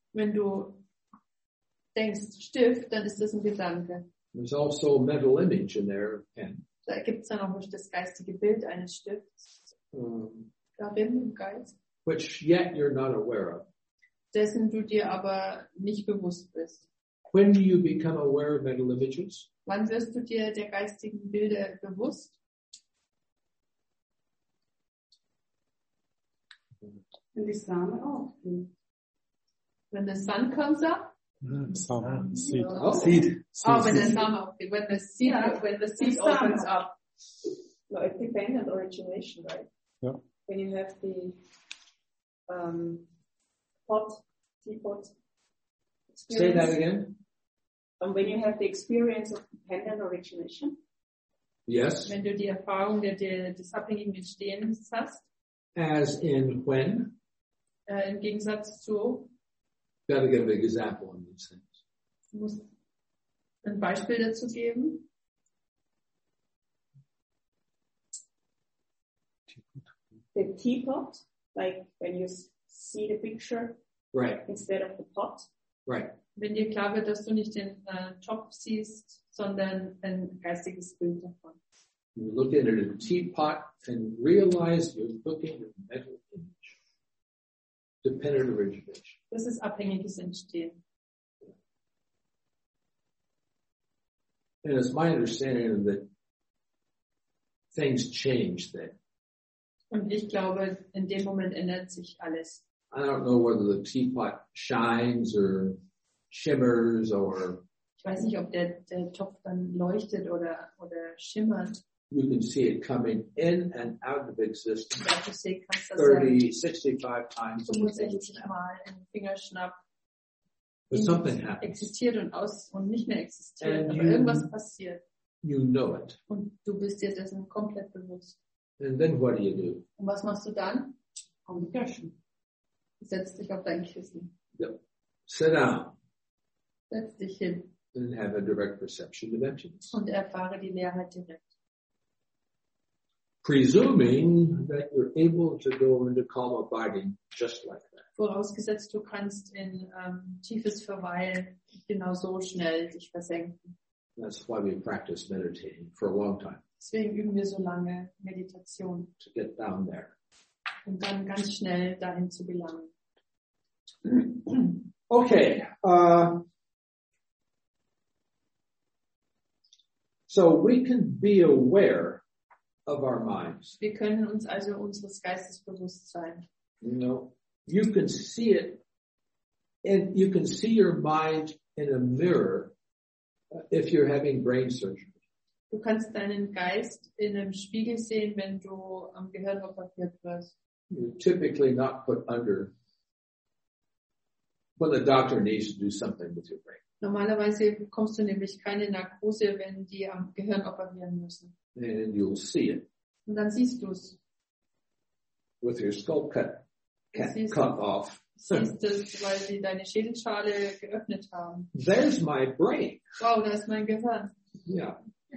Wenn du denkst Stift, dann ist das ein Gedanke. There's also a mental image in there, pen. Da gibt es dann auch noch das geistige Bild eines Stifts darin im Geist, Which yet you're not aware of. dessen du dir aber nicht bewusst bist. When do you become aware of mental images? Wann wirst du dir der geistigen Bilder bewusst? Wenn die Samen aufgehen. When the sun comes up? Samen, seed. Oh. Seed. Oh, when the sun aufgeht. When the seed opens up. No, it depends on origination, right? Yeah. When you have the teapot Say that experience, again. and when you have the experience of dependent origination, Yes. Wenn du die Erfahrung des abhängigen Entstehens hast, As in when? im Gegensatz zu, Got to give an example on these things. du musst ein Beispiel dazu geben. the teapot, like when you see the picture Right. instead of the pot, Right. Wenn dir klar wird, dass du nicht den Topf siehst, sondern ein geistiges Bild davon. You look at a teapot and realize you're looking at a mental image. Dependent origination. Das ist abhängiges Entstehen. And it's my understanding that things change then. Und ich glaube, in dem Moment ändert sich alles. I don't know whether the teapot shines or shimmers or Ich weiß nicht, ob der Topf dann leuchtet oder schimmert. you can see it coming in and out of existence Oder du kannst das ja 30, 65 times. 65 Mal im Fingerschnapp But something happens. existiert und nicht mehr existiert. And Aber you- irgendwas passiert. You know it. Und du bist dir dessen komplett bewusst. And then what do? Und was machst du dann? communication. Du setzt dich auf dein Kissen. Sit down Setz dich hin and have a direct perception of emptiness. und erfahre die Leerheit direkt. Presuming that you're able to go into calm abiding just like that. Vorausgesetzt, du kannst in tiefes Verweilen genauso schnell dich versenken. That's why we practice meditating for a long time, Deswegen üben wir so lange Meditation, to get down there. um dann ganz schnell dahin zu gelangen. Okay. So we can be aware of our minds. Wir können uns also unseres Geistes bewusst sein. You know, you can see it, and you can see your mind in a mirror if you're having brain surgery. Du kannst deinen Geist in einem Spiegel sehen, wenn du am Gehirn operiert wirst. You're typically not put under when the doctor needs to do something with your brain. Normalerweise bekommst du nämlich keine Narkose, wenn die am Gehirn operieren müssen. And you'll see it Und dann siehst du es. with your skull cut Siehst off. Siehst es, weil sie deine Schädelschale geöffnet haben. There's my brain. Wow, da ist mein Gehirn. Yeah.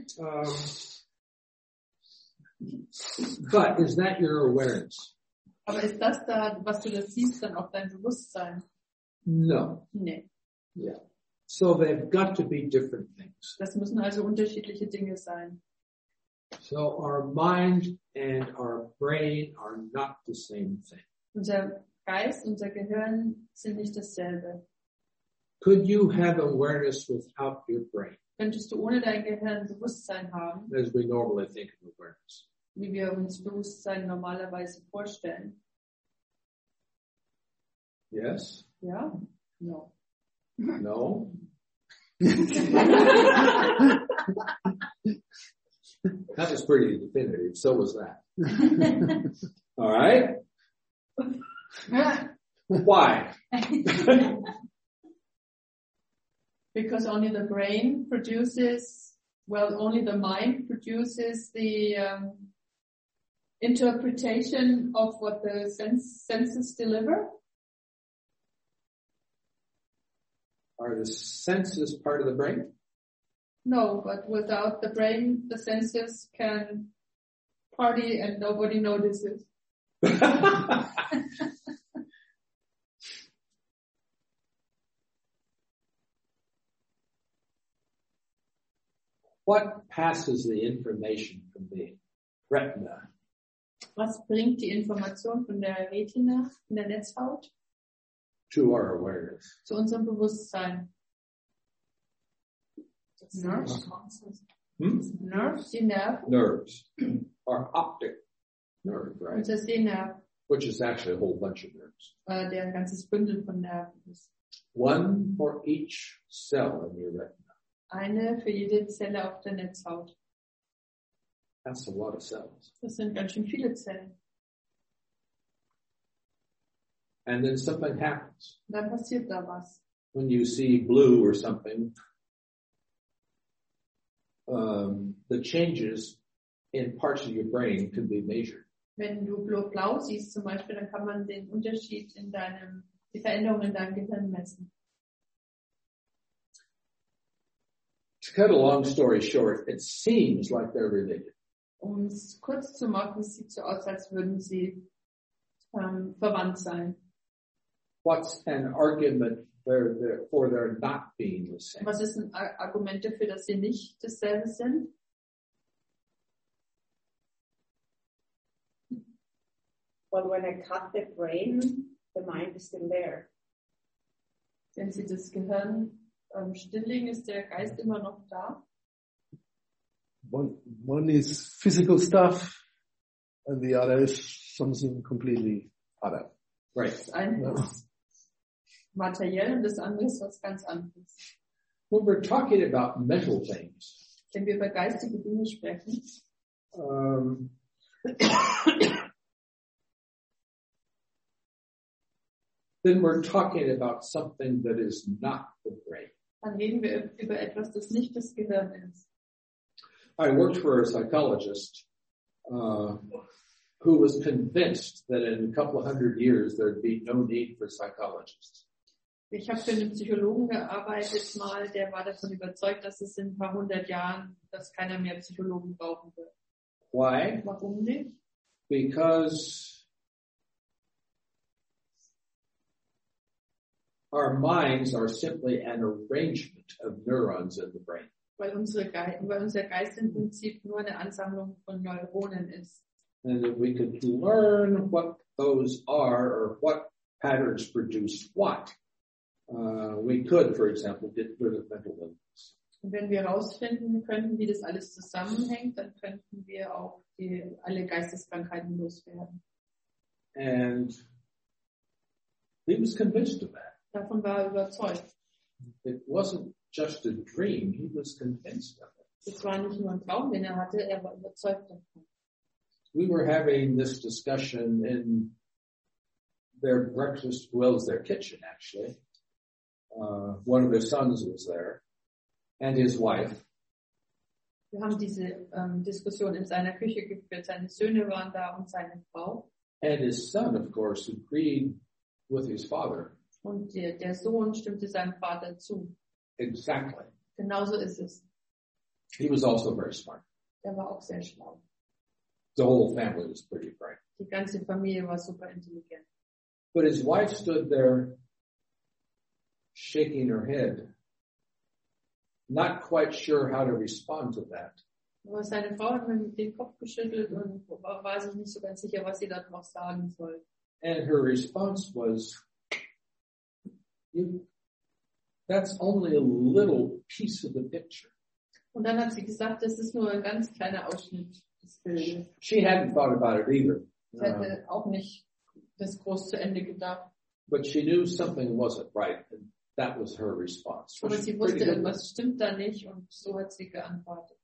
But is that your awareness? Aber ist das da, was du da siehst, dann auch dein Bewusstsein? No. Nee. Yeah. So they've got to be different things. Das müssen also unterschiedliche Dinge sein. So our mind and our brain are not the same thing. Unser Geist, unser Gehirn sind nicht dasselbe. Could you have awareness without your brain, Könntest du ohne dein Gehirn Bewusstsein haben, as we normally think of awareness? wie wir uns Bewusstsein normalerweise vorstellen? Yes? Ja? No. No? That was pretty definitive. So was that. All right? Why? Because only the brain produces, only the mind produces the interpretation of what the senses deliver. Are the senses part of the brain? No, but without the brain, the senses can party and nobody notices. What passes the information from the retina? Was bringt die Information von der Retina, von der Netzhaut, To our awareness. zu unserem Bewusstsein? Nerves? Nerves, die Nerven, Nerves. Our optic nerve, right? unser Sehnerv, Which is actually a whole bunch of nerves. der ein ganzes Bündel von Nerven ist. One for each cell in your retina. Eine für jede Zelle auf der Netzhaut. That's a lot of cells. Das sind ganz schön viele Zellen. And then something happens. Und dann passiert da was. When you see blue or something, the changes in parts of your brain can be measured. Wenn du blau siehst zum Beispiel, dann kann man den Unterschied die Veränderung in deinem Gehirn messen. To cut a long story short, it seems like they're related. Um es kurz zu machen, es sieht so aus, als würden sie verwandt sein. What's an argument for their not being the same? Was ist ein Argument dafür, dass sie nicht dasselbe sind? Well, when I cut the brain, the mind is still there. Wenn sie das Gehirn stilllegen, ist der Geist immer noch da. One is physical stuff, and the other is something completely other. Right. Das eine ist materiell und das andere ist was ganz anderes. When we're talking about mental things, Wenn wir über geistige Dinge sprechen, then we're talking about something that is not the brain. dann reden wir über etwas, das nicht das Gehirn ist. I worked for a psychologist who was convinced that in a couple of hundred years there'd be no need for psychologists. Ich habe für einen Psychologen gearbeitet mal, der war davon überzeugt, dass es in ein paar hundert Jahren, dass keiner mehr Psychologen brauchen wird. Why? Warum nicht? Because our minds are simply an arrangement of neurons in the brain. Weil unser Geist im Prinzip nur eine Ansammlung von Neuronen ist. And if we could learn what those are or what patterns produce what, we could, for example, get rid of mental illness. Und wenn wir herausfinden könnten, wie das alles zusammenhängt, dann könnten wir auch alle Geisteskrankheiten loswerden. And he was convinced of that. Davon war er überzeugt. It wasn't just a dream, he was convinced of it. Es war nicht nur ein Traum, den er hatte, er war überzeugt davon. We were having this discussion in their breakfast, well, it was their kitchen actually. One of their sons was there and his wife. Wir haben diese Diskussion in seiner Küche geführt. Seine Söhne waren da und seine Frau. And his son, of course, agreed with his father. Und der Sohn stimmte seinem Vater zu. Exactly. Genauso ist es. He was also very smart. Er war auch sehr schlau. The whole family was pretty bright. Die ganze Familie war super intelligent. But his wife stood there shaking her head, not quite sure how to respond to that. Aber seine Frau hat mit dem Kopf geschüttelt und war sich nicht so ganz sicher, was sie darauf sagen soll. And her response was, that's only a little piece of the picture. Und dann hat sie gesagt, das ist nur ein ganz kleiner Ausschnitt des Bildes. She hadn't thought about it either. Sie hatte auch nicht das groß zu Ende gedacht. But she knew something wasn't right, and that was her response. Aber sie wusste, irgendwas stimmt da nicht und so hat sie geantwortet.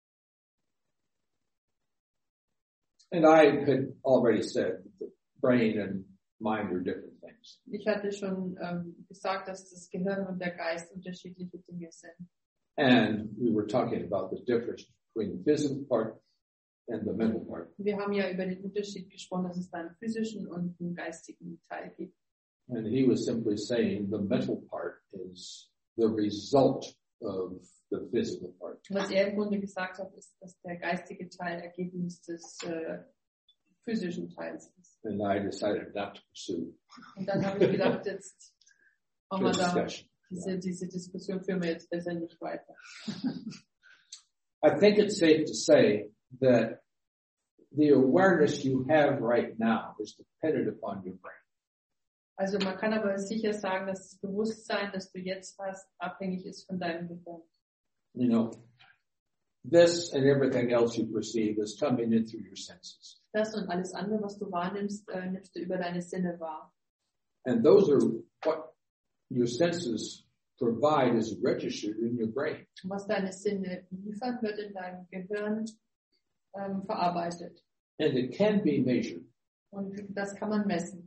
And I had already said that brain and mind are different things. Ich hatte schon gesagt, dass das Gehirn und der Geist unterschiedliche Dinge sind. And we were talking about the difference between the physical part and the mental part. Wir haben ja über den Unterschied gesprochen, dass es da einen physischen und einen geistigen Teil gibt. And he was simply saying the mental part is the result of the physical part. Was er im Grunde gesagt hat, ist, dass der geistige Teil Ergebnis des physischen Teils ist. And I decided not to pursue Und dann habe ich gedacht, jetzt machen wir the da discussion. diese Diskussion führen wir jetzt besser nicht weiter. I think it's safe to say that the awareness you have right now is dependent upon your brain. Also man kann aber sicher sagen, dass das Bewusstsein, das du jetzt hast, abhängig ist von deinem Gehirn. You know, this and everything else you perceive is coming in through your senses. Das und alles andere, was du wahrnimmst, nimmst du über deine Sinne wahr. And those are what your senses provide is registered in your brain. Und was deine Sinne liefern, wird in deinem Gehirn verarbeitet. And it can be measured. Und das kann man messen.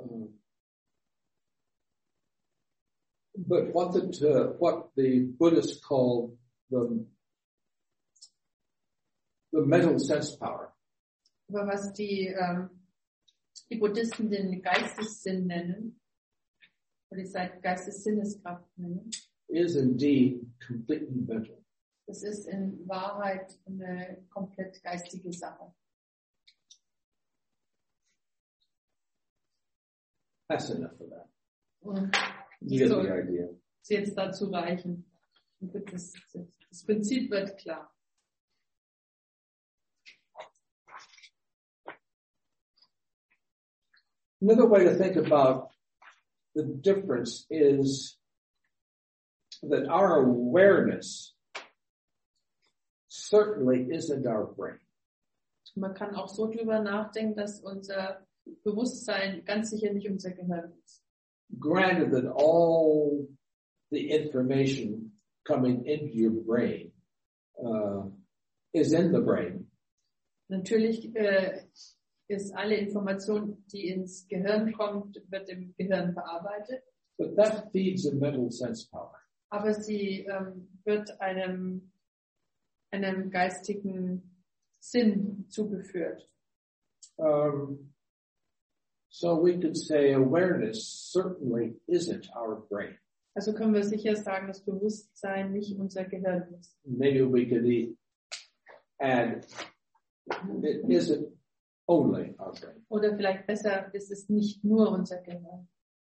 But what the Buddhists call the mental sense power Aber was die Buddhisten den Geistessinn nennen, oder die Geistessinneskraft nennen, is indeed completely mental. das ist in Wahrheit eine komplett geistige Sache. That's enough of that. Und You get so the idea. ist jetzt dazu reichen. Und das Prinzip wird klar. Another way to think about the difference is that our awareness certainly isn't our brain. Man kann auch so drüber nachdenken, dass unser Bewusstsein ganz sicher nicht unser Gehirn ist. Granted that all the information coming into your brain is in the brain. Natürlich ist alle Information, die ins Gehirn kommt, wird im Gehirn verarbeitet. But that feeds a mental sense power. Aber sie wird einem geistigen Sinn zugeführt. So we could say awareness certainly isn't our brain. Also können wir sicher sagen, das Bewusstsein nicht unser Gehirn ist. Maybe we could add it isn't only our brain. Oder vielleicht besser, ist es nicht nur unser Gehirn.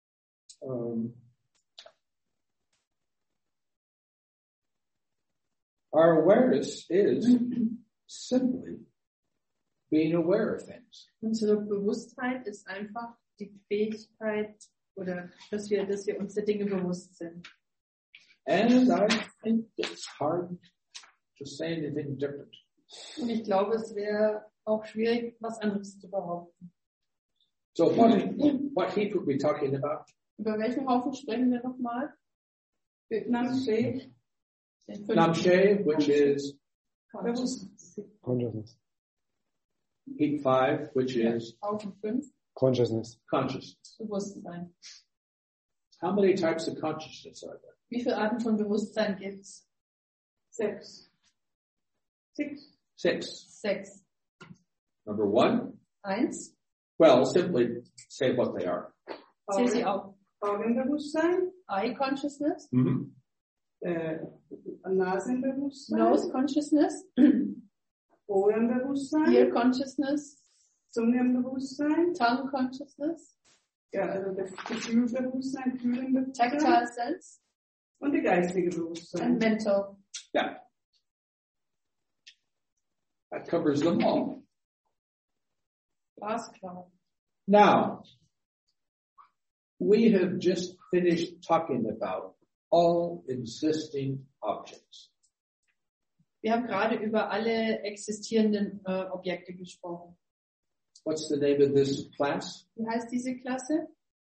Our awareness is simply being aware of things. Unsere Bewusstheit ist einfach die Fähigkeit, oder dass wir uns der Dinge bewusst sind. And I think it's hard to say anything different. Und ich glaube, es wäre auch schwierig, was anderes zu behaupten. So what heap are we talking about? Über welchen Haufen sprechen wir nochmal? Namshe. Namshe, which is Consciousness. heap 5, which is Haufen 5. Consciousness. consciousness. Bewusstsein. How many types of consciousness are there? Wie viele Arten von Bewusstsein gibt's? 6. 6. Number 1? 1. Well, simply say what they are. Zähl sie auf. Augenbewusstsein, Eye consciousness, Nasenbewusstsein, nose consciousness, Ohrenbewusstsein, ear consciousness, Zungenbewusstsein, tongue consciousness, ja, also das Gefühlbewusstsein, Fühlenbewusstsein tactile sense, und die geistige Bewusstsein. and mental. Yeah. That covers them all. Glasklar. Now, we have just finished talking about all existing objects. Wir haben gerade über alle existierenden Objekte gesprochen. What's the name of this class? Wie heißt diese Klasse?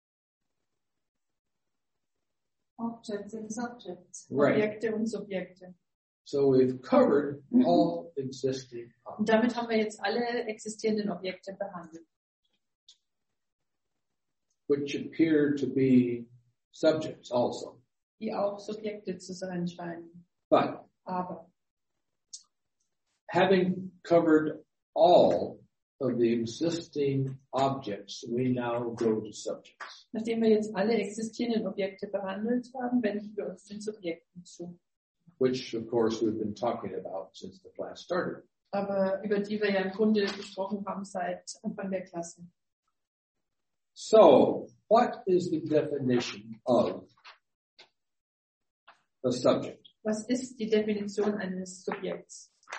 Objects and subjects. Right. Objekte und Subjekte. So we've covered all existing Und objects. damit haben wir jetzt alle existierenden Objekte behandelt, Which appear to be subjects also. die auch Subjekte zu sein scheinen. But Aber having covered all of the existing objects, we now go to subjects. nachdem wir jetzt alle existierenden Objekte behandelt haben, wenden wir uns den Subjekten zu. Which, of course, we've been talking about since the class started. Aber über die wir ja im Grunde gesprochen haben seit Anfang der Klasse. So, what is the definition of a subject? Was ist die Definition eines Subjekts?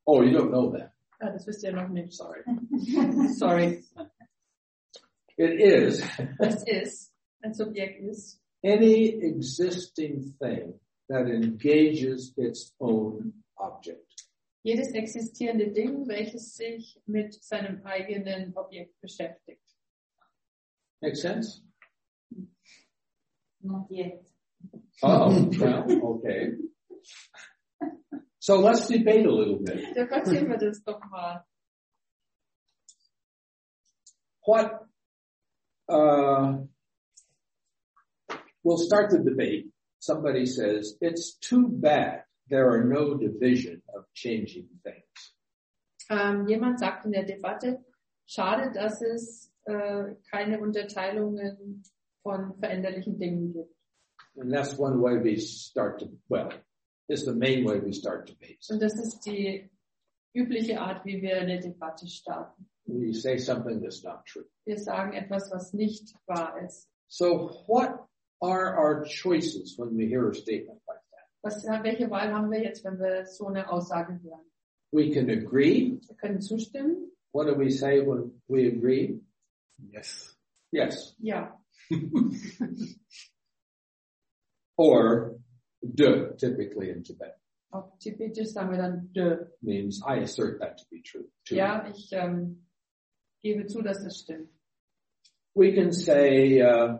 Oh, you don't know that. Ah, das wisst ihr noch nicht, sorry. Sorry. It is Es ist, ein Subjekt ist, any existing thing that engages its own object. jedes existierende Ding, welches sich mit seinem eigenen Objekt beschäftigt. Make sense? Not yet. Oh, well, okay. So let's debate a little bit. Debattieren wir das doch mal. What, we'll start the debate. Somebody says, it's too bad there are no division of changing things. Jemand sagt in der Debatte, schade, dass es keine Unterteilungen von veränderlichen Dingen gibt. And that's one way we start to, well, it's the main way we start debates. Und das ist die übliche Art, wie wir eine Debatte starten. We say something that's not true. Wir sagen etwas, was nicht wahr ist. So what are our choices when we hear a statement like that? Welche Wahl haben wir jetzt, wenn wir so eine Aussage hören? We can agree. Wir können zustimmen. What do we say when we agree? Yes. Yes. Ja. Or de, typically in Tibet, Auf Tibetisch sagen wir dann de. means I assert that to be true. Too. Ja, ich gebe zu, dass es stimmt. We can say,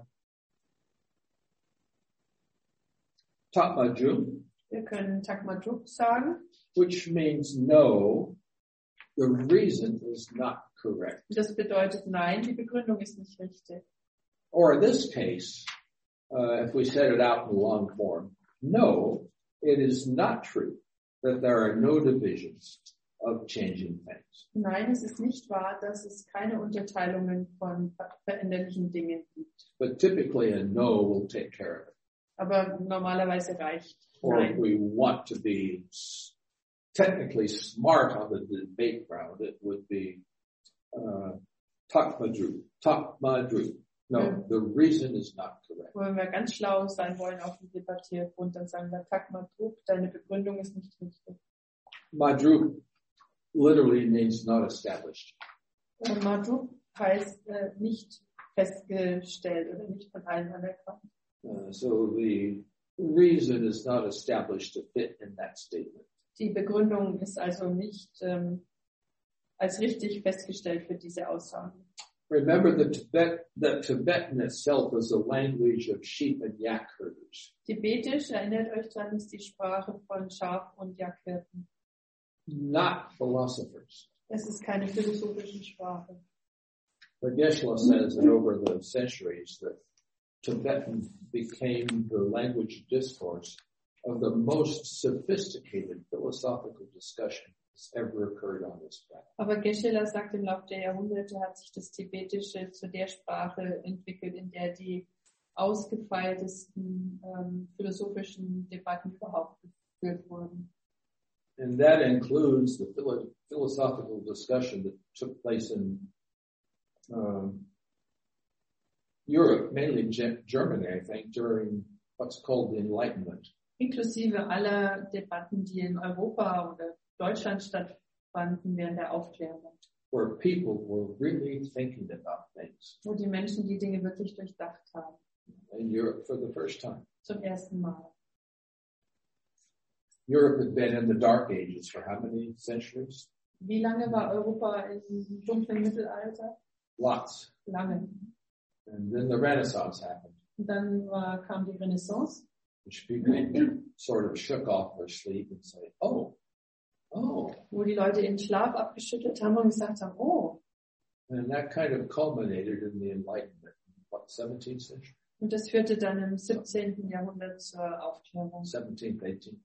Tatmajum, Wir können Takmajuk sagen. which means no, the reason is not correct. Das bedeutet nein, die Begründung ist nicht richtig. Or in this case, if we said it out in long form, no, it is not true that there are no divisions of changing things. Nein, es ist nicht wahr, dass es keine Unterteilungen von veränderlichen Dingen gibt. But typically a no will take care of it. Aber normalerweise reicht Or if nein. we want to be technically smart on the debate ground, it would be Tatmadru. No, the reason is not correct. Wenn wir ganz schlau sein wollen auf dem Debattiergrund, dann sagen wir Takmajuk, deine Begründung ist nicht richtig. Madru literally means not established. Majuk heißt nicht festgestellt oder nicht von allen anerkannt. So the reason is not established to fit in that statement. Die Begründung ist also nicht als richtig festgestellt für diese Aussage. Remember that Tibetan itself is a language of sheep and yak herders, Tibetisch, erinnert euch daran, ist die Sprache von Schaf- und Jackhirten. not philosophers. Es ist keine philosophische Sprache. But Geshe-la says that over the centuries that Tibetan became the language of discourse of the most sophisticated philosophical discussion that's ever occurred on this planet. Aber Geshe-la sagt, im Laufe der Jahrhunderte hat sich das Tibetische zu der Sprache entwickelt, in der die ausgefeiltesten philosophischen Debatten überhaupt geführt wurden. And that includes the philosophical discussion that took place in Europe, mainly Germany, I think, during what's called the Enlightenment. Inklusive aller Debatten, die in Europa oder Deutschland stattfanden während der Aufklärung, where people were really thinking about things wo die Menschen die Dinge wirklich durchdacht haben, in Europe for the first time. zum ersten Mal. Europe had been in the Dark Ages for how many centuries? Wie lange war Europa im dunklen Mittelalter? Lots. Lange. And then the Renaissance happened, Und dann kam die Renaissance, which people sort of shook off their sleep and said, oh, wo die Leute ihren Schlaf abgeschüttelt haben und gesagt haben, oh, and that kind of culminated in the Enlightenment, what, 17th century? und das führte dann im 17. Jahrhundert zur Aufklärung. 17th, 18th.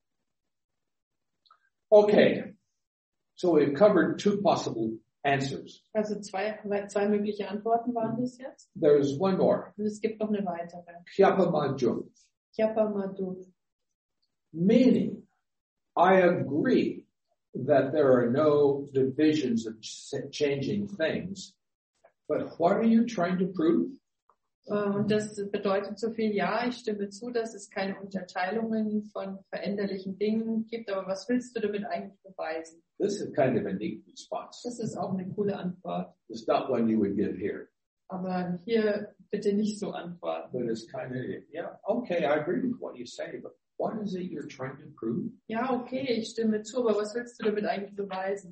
Okay, so we've covered two possible answers. Also zwei mögliche Antworten waren das jetzt. There's one more. Und es gibt noch eine weitere. Kyapamajum, Kyapamadu. meaning I agree that there are no divisions of changing things, but what are you trying to prove? Und das bedeutet so viel, ja, ich stimme zu, dass es keine Unterteilungen von veränderlichen Dingen gibt, aber was willst du damit eigentlich beweisen? This is kind of a neat response. Das ist auch eine coole Antwort. It's not one you would give here, Aber hier bitte nicht so antworten. but it's kind of, yeah, okay, I agree with what you say, but what is it you're trying to prove? Ja, okay, ich stimme zu, aber was willst du damit eigentlich beweisen?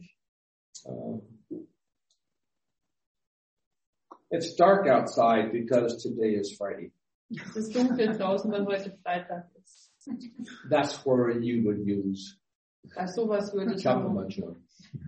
It's dark outside because today is Friday. Es ist dunkel draußen, weil heute Freitag ist. That's where you would use Bei sowas würde ich Chapamajor.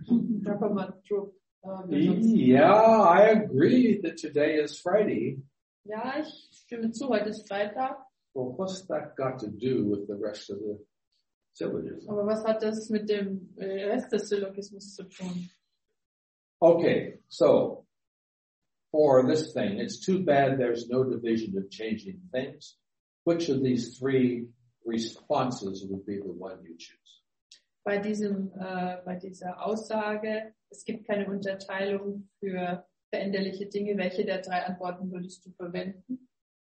benutzen. Yeah, I agree that today is Friday. Ja, ich stimme zu, heute ist Freitag. Well, what's that got to do with the rest of the syllogism? Aber was hat das mit dem Rest des Syllogismus zu tun? Okay, so for this thing, it's too bad there's no division of changing things. Which of these three responses would be the one you choose? Bei dieser Aussage, es gibt keine Unterteilung für veränderliche Dinge. Welche der drei Antworten würdest du verwenden?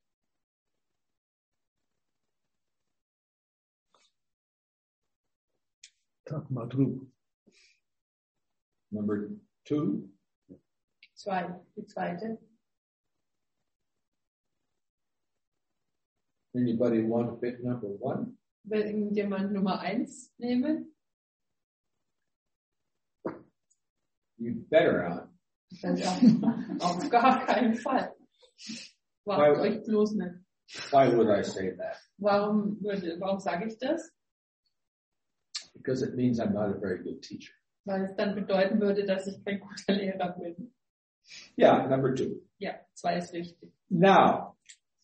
Tak Madru. Number 2. Die zweite. Anybody want to pick number 1? Will irgendjemand Nummer 1 nehmen? You better not. Auf gar keinen Fall. Wagt euch bloß nicht. Why would I say that? Warum sage ich das? Because it means I'm not a very good teacher. Weil es dann bedeuten würde, dass ich kein guter Lehrer bin. Yeah, number 2. Ja, 2 ist richtig. Now,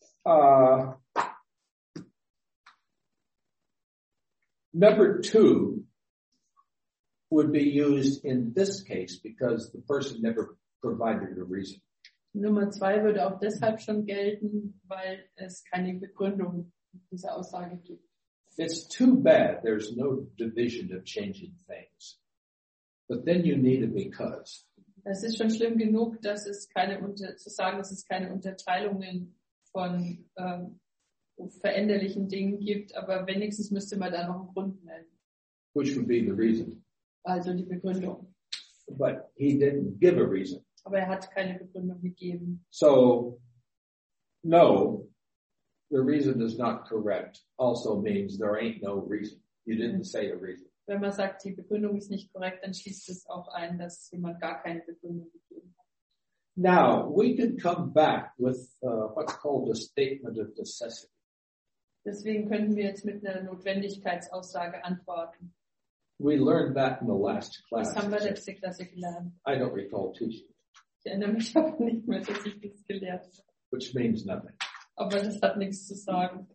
number 2 would be used in this case because the person never provided a reason. Nummer 2 würde auch deshalb schon gelten, weil es keine Begründung dieser Aussage gibt. It's too bad there's no division of changing things. But then you need a because. Es ist schon schlimm genug, dass es zu sagen, dass es keine Unterteilungen von veränderlichen Dingen gibt, aber wenigstens müsste man da noch einen Grund nennen. Which would be the reason. Also die Begründung. But he didn't give a reason. Aber er hat keine Begründung gegeben. So, no, the reason is not correct also means there ain't no reason. You didn't say a reason. Wenn man sagt, die Begründung ist nicht korrekt, dann schließt es auch ein, dass jemand gar keine Begründung gegeben hat. Now, we could come back with what's called a statement of necessity. Deswegen könnten wir jetzt mit einer Notwendigkeitsaussage antworten. We learned that in the last class. Das haben wir letzte Klasse gelernt. I don't recall teaching it, Ich erinnere mich aber nicht mehr, dass ich das gelehrt habe. which means nothing. Aber das hat nichts zu sagen.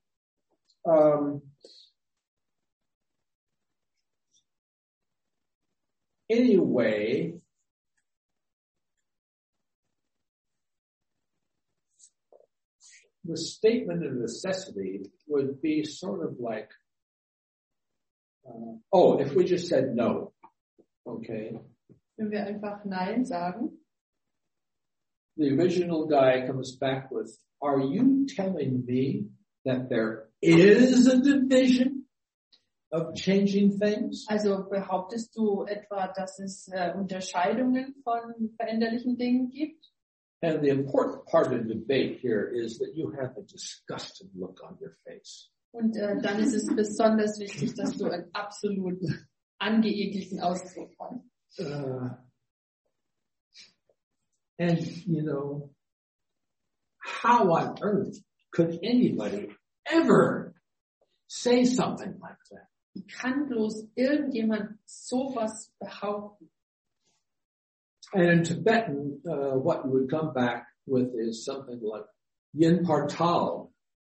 Anyway, the statement of necessity would be sort of like, if we just said no, okay, Wenn wir einfach Nein sagen, the original guy comes back with, are you telling me that there is a division of changing things? also behauptest du etwa, dass es Unterscheidungen von veränderlichen Dingen gibt? And the important part of the debate here is that you have a disgusted look on your face. Und dann ist es besonders wichtig, dass du einen absolut angeekelten Ausdruck hast. And, how on earth could anybody ever say something like that? Wie kann bloß irgendjemand sowas behaupten? And in Tibetan, what you would come back with is something like yin partal.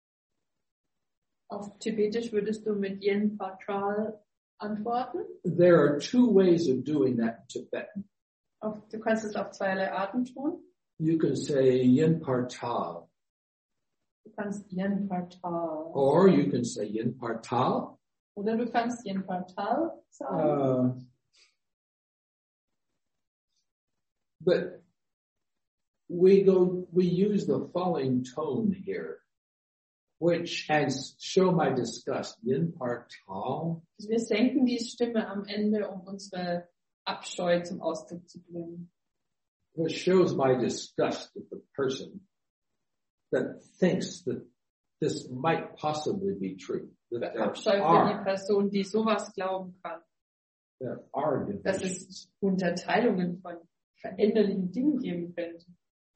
Auf Tibetisch würdest du mit Yen Patral antworten. There are 2 ways of doing that in Tibetan. Du kannst es auf zweierlei Arten tun. You can say yin partal, Du kannst Yen Patral. or you can say yin partal. Oder du kannst Yen Patral sagen. But we use the falling tone here, which as show my disgust, yin par tao. Wir senken die Stimme am Ende, um unsere Abscheu zum Ausdruck zu bringen. Which shows my disgust with the person that thinks that this might possibly be true. That there Abscheu für die Person, die sowas glauben kann, are dass divisions. es Unterteilungen von veränderlichen Dingen geben könnte.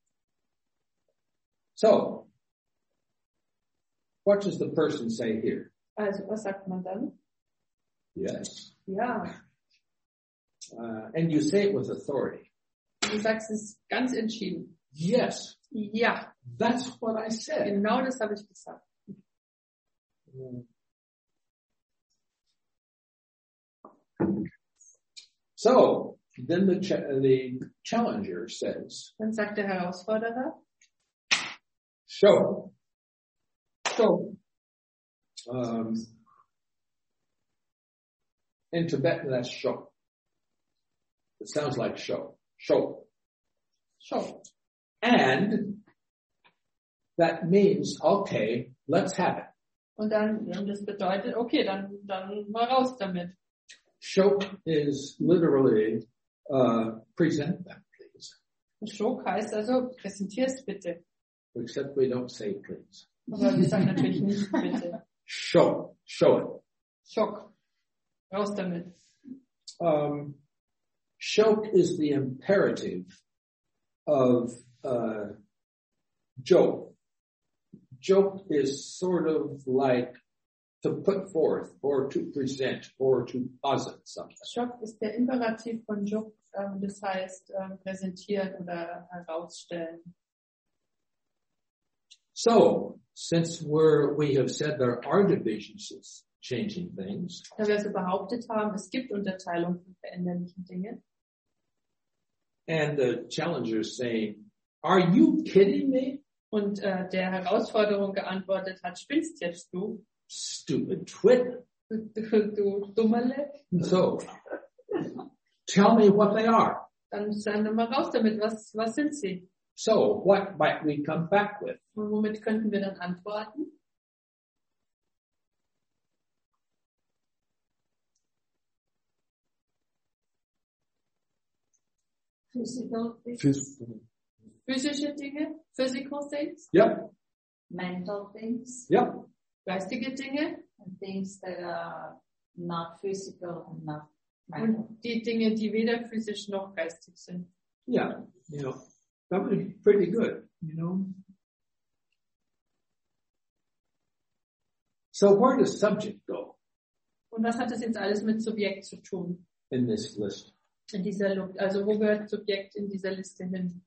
So, what does the person say here? Also, was sagt man dann? Yes. Ja, And you say it with authority. du sagst es ganz entschieden. Yes, Ja, that's what I said. genau das habe ich gesagt. So, then the challenger says, Dann sagt der Herausforderer, show. so. In Tibetan, that's show. It sounds like show. Show. Show. And that means, okay, let's have it. Und das bedeutet, okay, dann mal raus damit. Show is literally, present them, please. Show heißt also, präsentier's bitte. Except we don't say please. Aber wir sagen natürlich nicht bitte. Show it. Schock. Raus damit. Shok is the imperative of joke. Joke is sort of like to put forth or to present or to posit something. Schock ist der Imperativ von Job, das heißt präsentieren oder herausstellen. So, since we have said there are divisions of changing things, Da wir also behauptet haben, es gibt Unterteilung von veränderlichen Dingen. and the challenger is saying, are you kidding me? Und der Herausforderung geantwortet hat, spinnst jetzt du? Stupid twit. Du Dummerle? So, tell me what they are. Dann mal raus damit, was sind sie? So, what might we come back with? Und womit könnten wir dann antworten? Physical things, Physische Dinge, physical things, Yep, mental things, yep. geistige Dinge and things that are not physical and not mental. und die Dinge, die weder physisch noch geistig sind. Yeah, that would be pretty good, So where does subject go Und was hat das jetzt alles mit Subjekt zu tun? in this list? In dieser also wo gehört Subjekt in dieser Liste hin?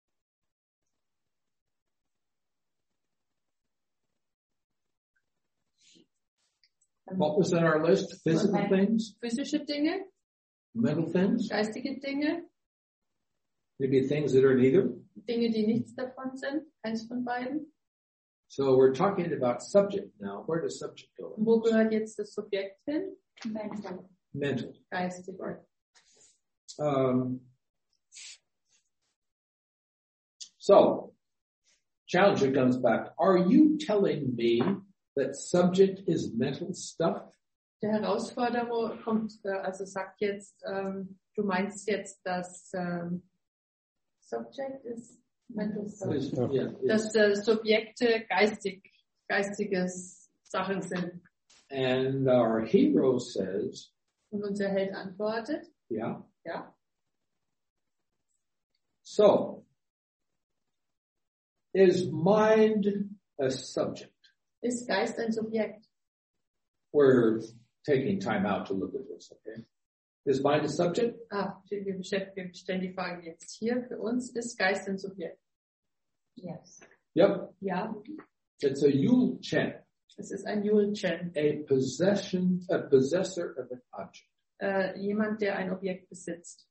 What was in our list? Physical things, Physische Dinge, mental things, geistige Dinge, maybe things that are neither. Dinge, die nichts davon sind, keins von beiden. So we're talking about subject now. Where does subject go? Und wo gehört jetzt das Subjekt hin? Mental. Mental. Geistig. So, challenger comes back. Are you telling me that subject is mental stuff? Der Herausforderer kommt, also sagt jetzt, du meinst jetzt, dass Subject ist mental stuff. Dass Subjekte geistiges Sachen sind. And our hero says, Und unser Held antwortet, yeah. ja. So, is mind a subject? Ist Geist ein Subjekt? We're taking time out to look at this, okay? Is mind a subject? Wir stellen die Frage jetzt hier für uns. Ist Geist ein Subjekt? Yes. Yep. Ja. It's a Yul Chen, Es ist ein Yul-Chen. a possessor of an object. Jemand, der ein Objekt besitzt.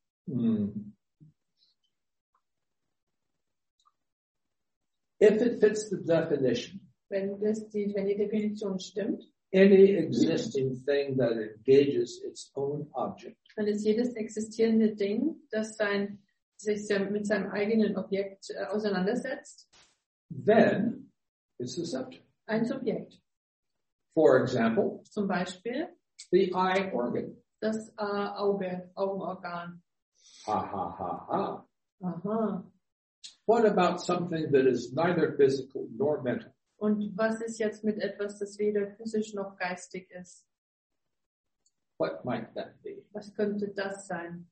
If it fits the definition, Wenn die Definition stimmt, any existing thing that engages its own object dann ist jedes existierende Ding, das sich mit seinem eigenen Objekt auseinandersetzt. Then it's the subject. Ein Subjekt. For example, Zum Beispiel the eye organ. das Augenorgan. Ha ha ha ha. Aha. What about something that is neither physical nor mental? Und was ist jetzt mit etwas, das weder physisch noch geistig ist? What might that be? Was könnte das sein?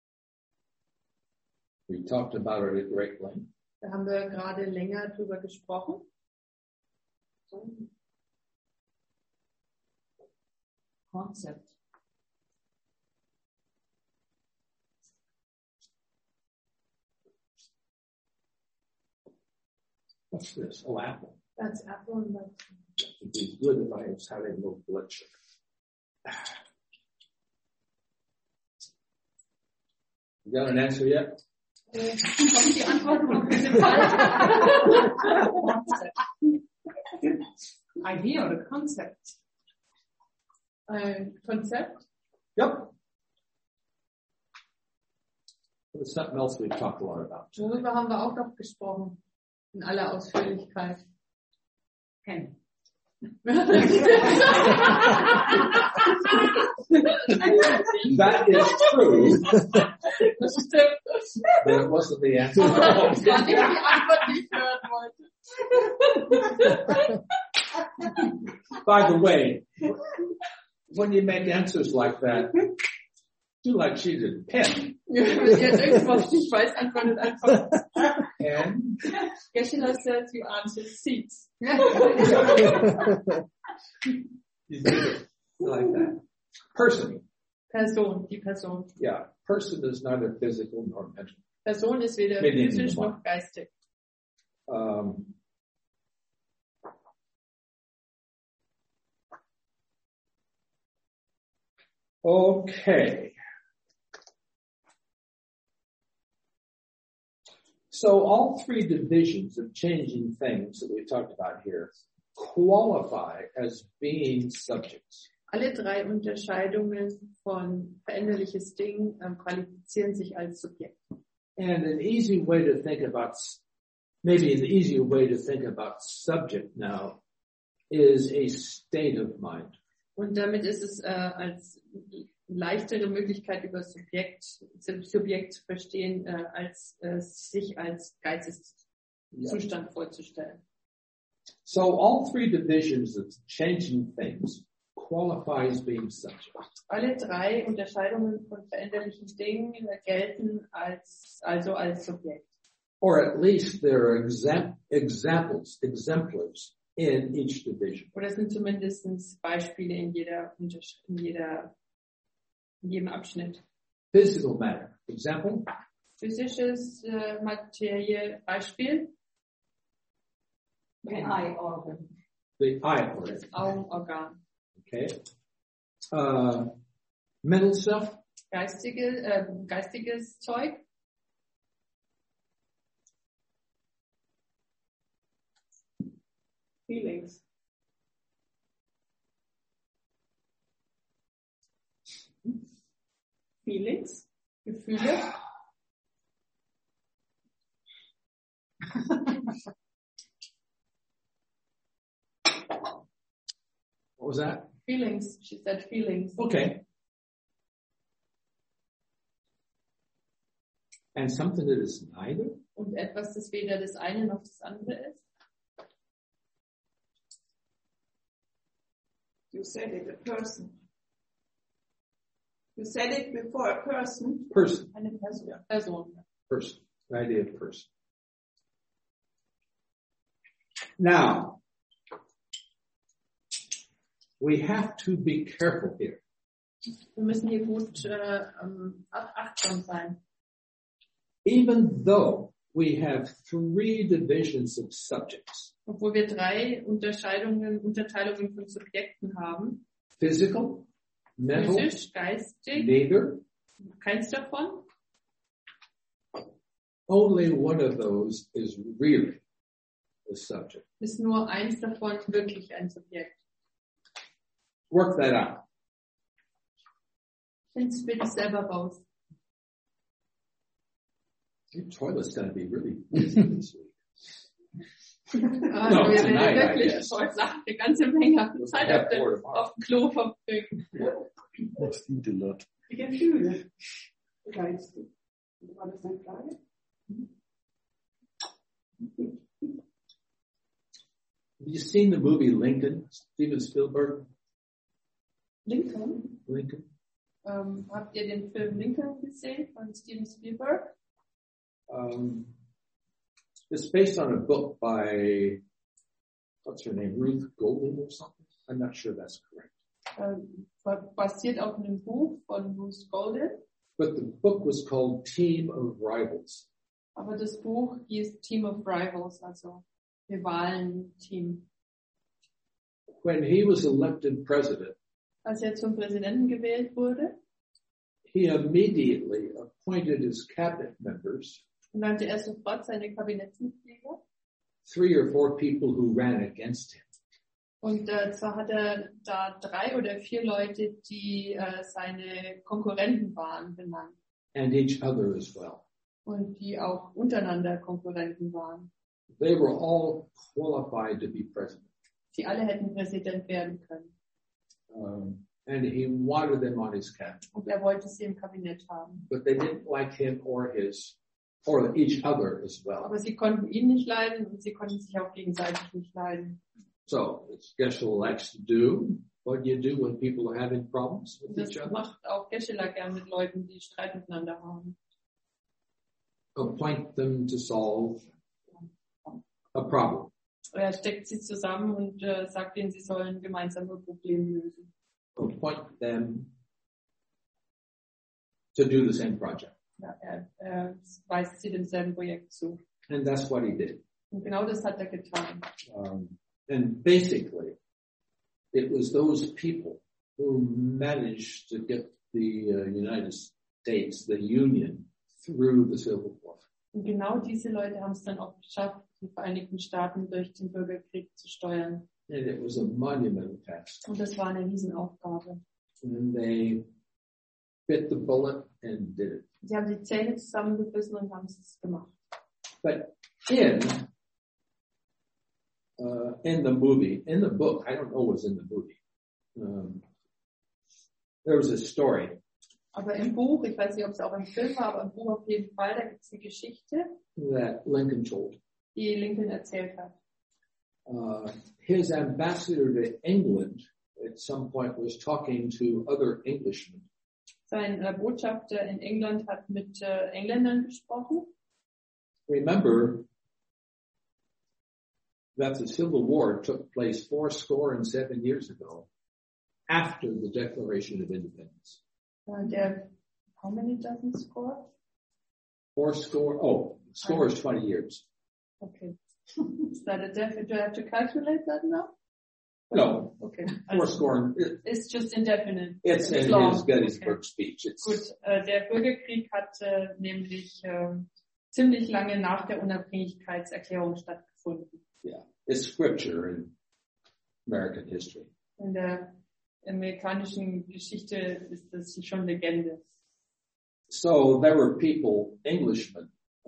We talked about it at great length. Da haben wir gerade länger drüber gesprochen. Concept. What's this? Oh, apple. That's Apple und It would be good if I was having low blood sugar. You got an answer yet? Kommt die Antwort noch bitte falsch? Idea oder Concept? Ein Konzept? Yep. It's something else we've talked a lot about. Worüber haben wir auch noch gesprochen? In aller Ausführlichkeit. Pen. That is true, Das stimmt. but it wasn't the answer. Das war nicht die Antwort, die ich hören wollte. By the way, when you make answers like that, do like she did. Pen. Wenn ihr irgendwas nicht weiß, antwortet einfach. Pen. Geshe-la said you answered seats. You did it. I like that. Person. Person, die Person. Yeah. Person is neither physical nor mental. Person ist weder Nee, physisch nee, noch geistig. Okay. So all three divisions of changing things that we talked about here qualify as being subjects. Alle drei Unterscheidungen von veränderliches Ding qualifizieren sich als Subjekt. And an easy way to think about, maybe an easier way to think about subject now is a state of mind. Und damit ist es als leichtere Möglichkeit über Subjekt zu verstehen, als sich als Geisteszustand vorzustellen. So all three divisions of changing things qualify as being subject. Alle drei Unterscheidungen von veränderlichen Dingen gelten als Subjekt. Or at least there are exemplars in each division. Oder es sind zumindest Beispiele in jedem Abschnitt. Physical matter. Example? Physisches Materie, Beispiel. The eye organ. The eye organ. Das Augenorgan. Okay. Mental stuff? Geistiges Zeug. Feelings. Feelings. Gefühle. What was that? Feelings. She said feelings. Okay. And something that is neither? Und etwas, das weder das eine noch das andere ist. You said it, a person. You said it before, a person. Person. Eine Person. Person. Person. The idea of person. Now, we have to be careful here. Wir müssen hier gut achtsam sein. Even though we have three divisions of subjects. Obwohl wir drei Unterteilungen von Subjekten haben. Physical, mental, Physisch, geistig, neither. keins davon. Only one of those is really the subject. Ist nur eins davon wirklich ein Subjekt. Work that out. Find's bitte selber raus. Your toilet's going to be really busy this week. Wir werden tonight, I wirklich guess. heute Nacht eine ganze Menge Zeit Yeah, auf dem Klo verbringen. Must eat a lot. Die Gefühle. Begeisterst du? War das deine Frage? Have you seen the movie Lincoln? Steven Spielberg? Lincoln? Lincoln? Habt ihr den Film Lincoln gesehen von Steven Spielberg? It's based on a book by, what's her name, Ruth Golden or something? I'm not sure that's correct. Basiert auf einem Buch von Ruth Golden. But the book was called Team of Rivals. Aber das Buch hieß Team of Rivals, also Rivalen-Team. When he was elected president, Als zum Präsidenten gewählt wurde, he immediately appointed his cabinet members, nannte er sofort seine Kabinettsmitglieder. 3 or 4 people who ran against him. Und zwar hat er da 3 oder 4 Leute, die seine Konkurrenten waren, benannt. And each other as well. Und die auch untereinander Konkurrenten waren. They were all qualified to be president. Sie alle hätten Präsident werden können. And he wanted them on his cabinet. Und er wollte sie im Kabinett haben. But they didn't like him or each other as well. Aber sie konnten ihn nicht leiden und sie konnten sich auch gegenseitig nicht leiden. So, as Geshe likes to do, what do you do when people are having problems with Und das each other? macht auch Geshe-la gern mit Leuten, die Streit miteinander haben. Appoint them to solve a problem. Er steckt sie zusammen und sagt ihnen, sie sollen gemeinsame Probleme lösen. Appoint them to do the same project. Ja, er weist sie demselben Projekt zu. And that's what he did. Und genau das hat er getan. And basically, it was those people who managed to get the United States, the Union, through the Civil War. Und genau diese Leute haben es dann auch geschafft, die Vereinigten Staaten durch den Bürgerkrieg zu steuern. And it was a monumental task. Und das war eine Riesenaufgabe. And they bit the bullet and did it. Sie haben die Zähne zusammengebissen und haben es gemacht. But in the movie, in the book, I don't know what was in the movie. There was a story Aber im Buch, ich weiß nicht, ob es auch im Film war, aber im Buch auf jeden Fall, da gibt es eine Geschichte, that Lincoln told. die Lincoln erzählt hat. His ambassador to England at some point was talking to other Englishmen. Sein Botschafter in England hat mit Engländern gesprochen. Remember that the Civil War took place 77 years ago after the Declaration of Independence. How many doesn't score? Score is 20 years. Okay. Is that a definite? Do I have to calculate that now? No. Okay. Fourscore, It's just indefinite. it's in long. his Gettysburg speech. It's, Gut, der Bürgerkrieg hat nämlich ziemlich lange nach der Unabhängigkeitserklärung stattgefunden. it's scripture in American history. In der amerikanischen Geschichte ist das schon Legende. So there were people, Englishmen,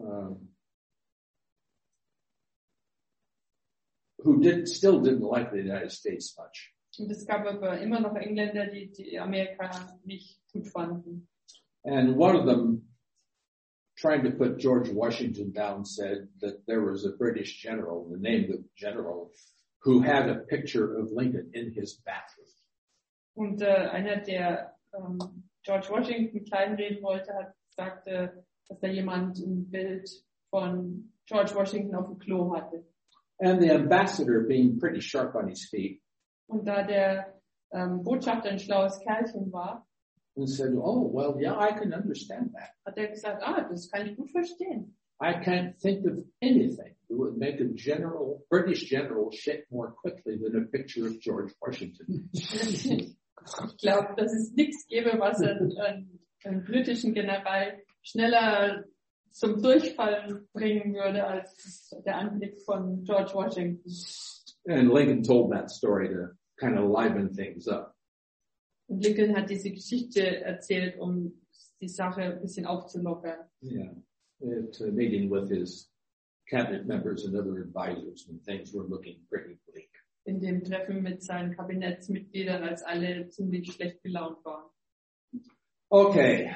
who still didn't like the United States much. Und es gab aber immer noch Engländer, die Amerika nicht gut fanden. And one of them, trying to put George Washington down, said that there was a British general, the name of the general, who had a picture of Lincoln in his bathroom. Und einer, der George Washington kleinreden wollte, sagte, dass da jemand ein Bild von George Washington auf dem Klo hatte. And the ambassador, being pretty sharp on his feet, Und da der Botschafter ein schlaues Kerlchen war, and said, oh, well, yeah, I can understand that. hat er gesagt, das kann ich gut verstehen. I can't think of anything that would make a British general shake more quickly than a picture of George Washington. Ich glaube, dass es nichts gäbe, was einen britischen General schneller zum Durchfallen bringen würde, als der Anblick von George Washington. And Lincoln told that story to kind of liven things up. Und Lincoln hat diese Geschichte erzählt, um die Sache ein bisschen aufzulockern. Yeah. at a meeting with his cabinet members and other advisors when things were looking pretty bleak. In dem Treffen mit seinen Kabinettsmitgliedern, als alle ziemlich schlecht gelaunt waren. Okay.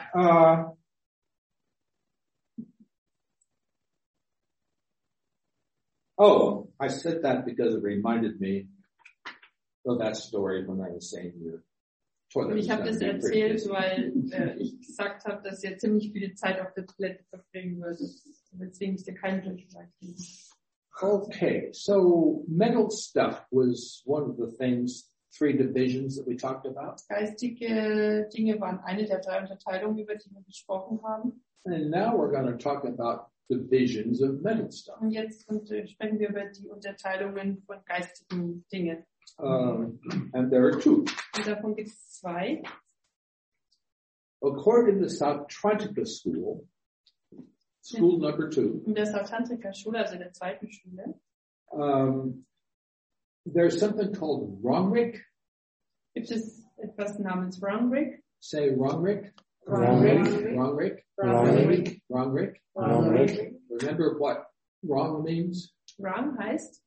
I said that because it reminded me of that story when I was saying your toilet. Und ich habe was das gonna be pretty erzählt, busy. weil ich gesagt habe, dass ihr ziemlich viel Zeit auf der Toilette verbringen würdet. Deswegen ist dir kein Durchschlag geben. Okay, so mental stuff was one of the things, 3 divisions that we talked about. Geistige Dinge waren eine der 3 Unterteilungen, über die wir gesprochen haben. And now we're going to talk about divisions of mental stuff. Und jetzt sprechen wir über die Unterteilungen von geistigen Dingen. And there are 2. Und davon gibt es 2. According to the Sautrantika school number 2, In der Sautantrika Schule, also der 2. Schule, there's something called Rongrik. gibt es etwas namens Rongrik. Say Rongrik. Rongrik. Rongrik. Rongrik. Rongrik. Rongrik. Remember what wrong means? Rang heißt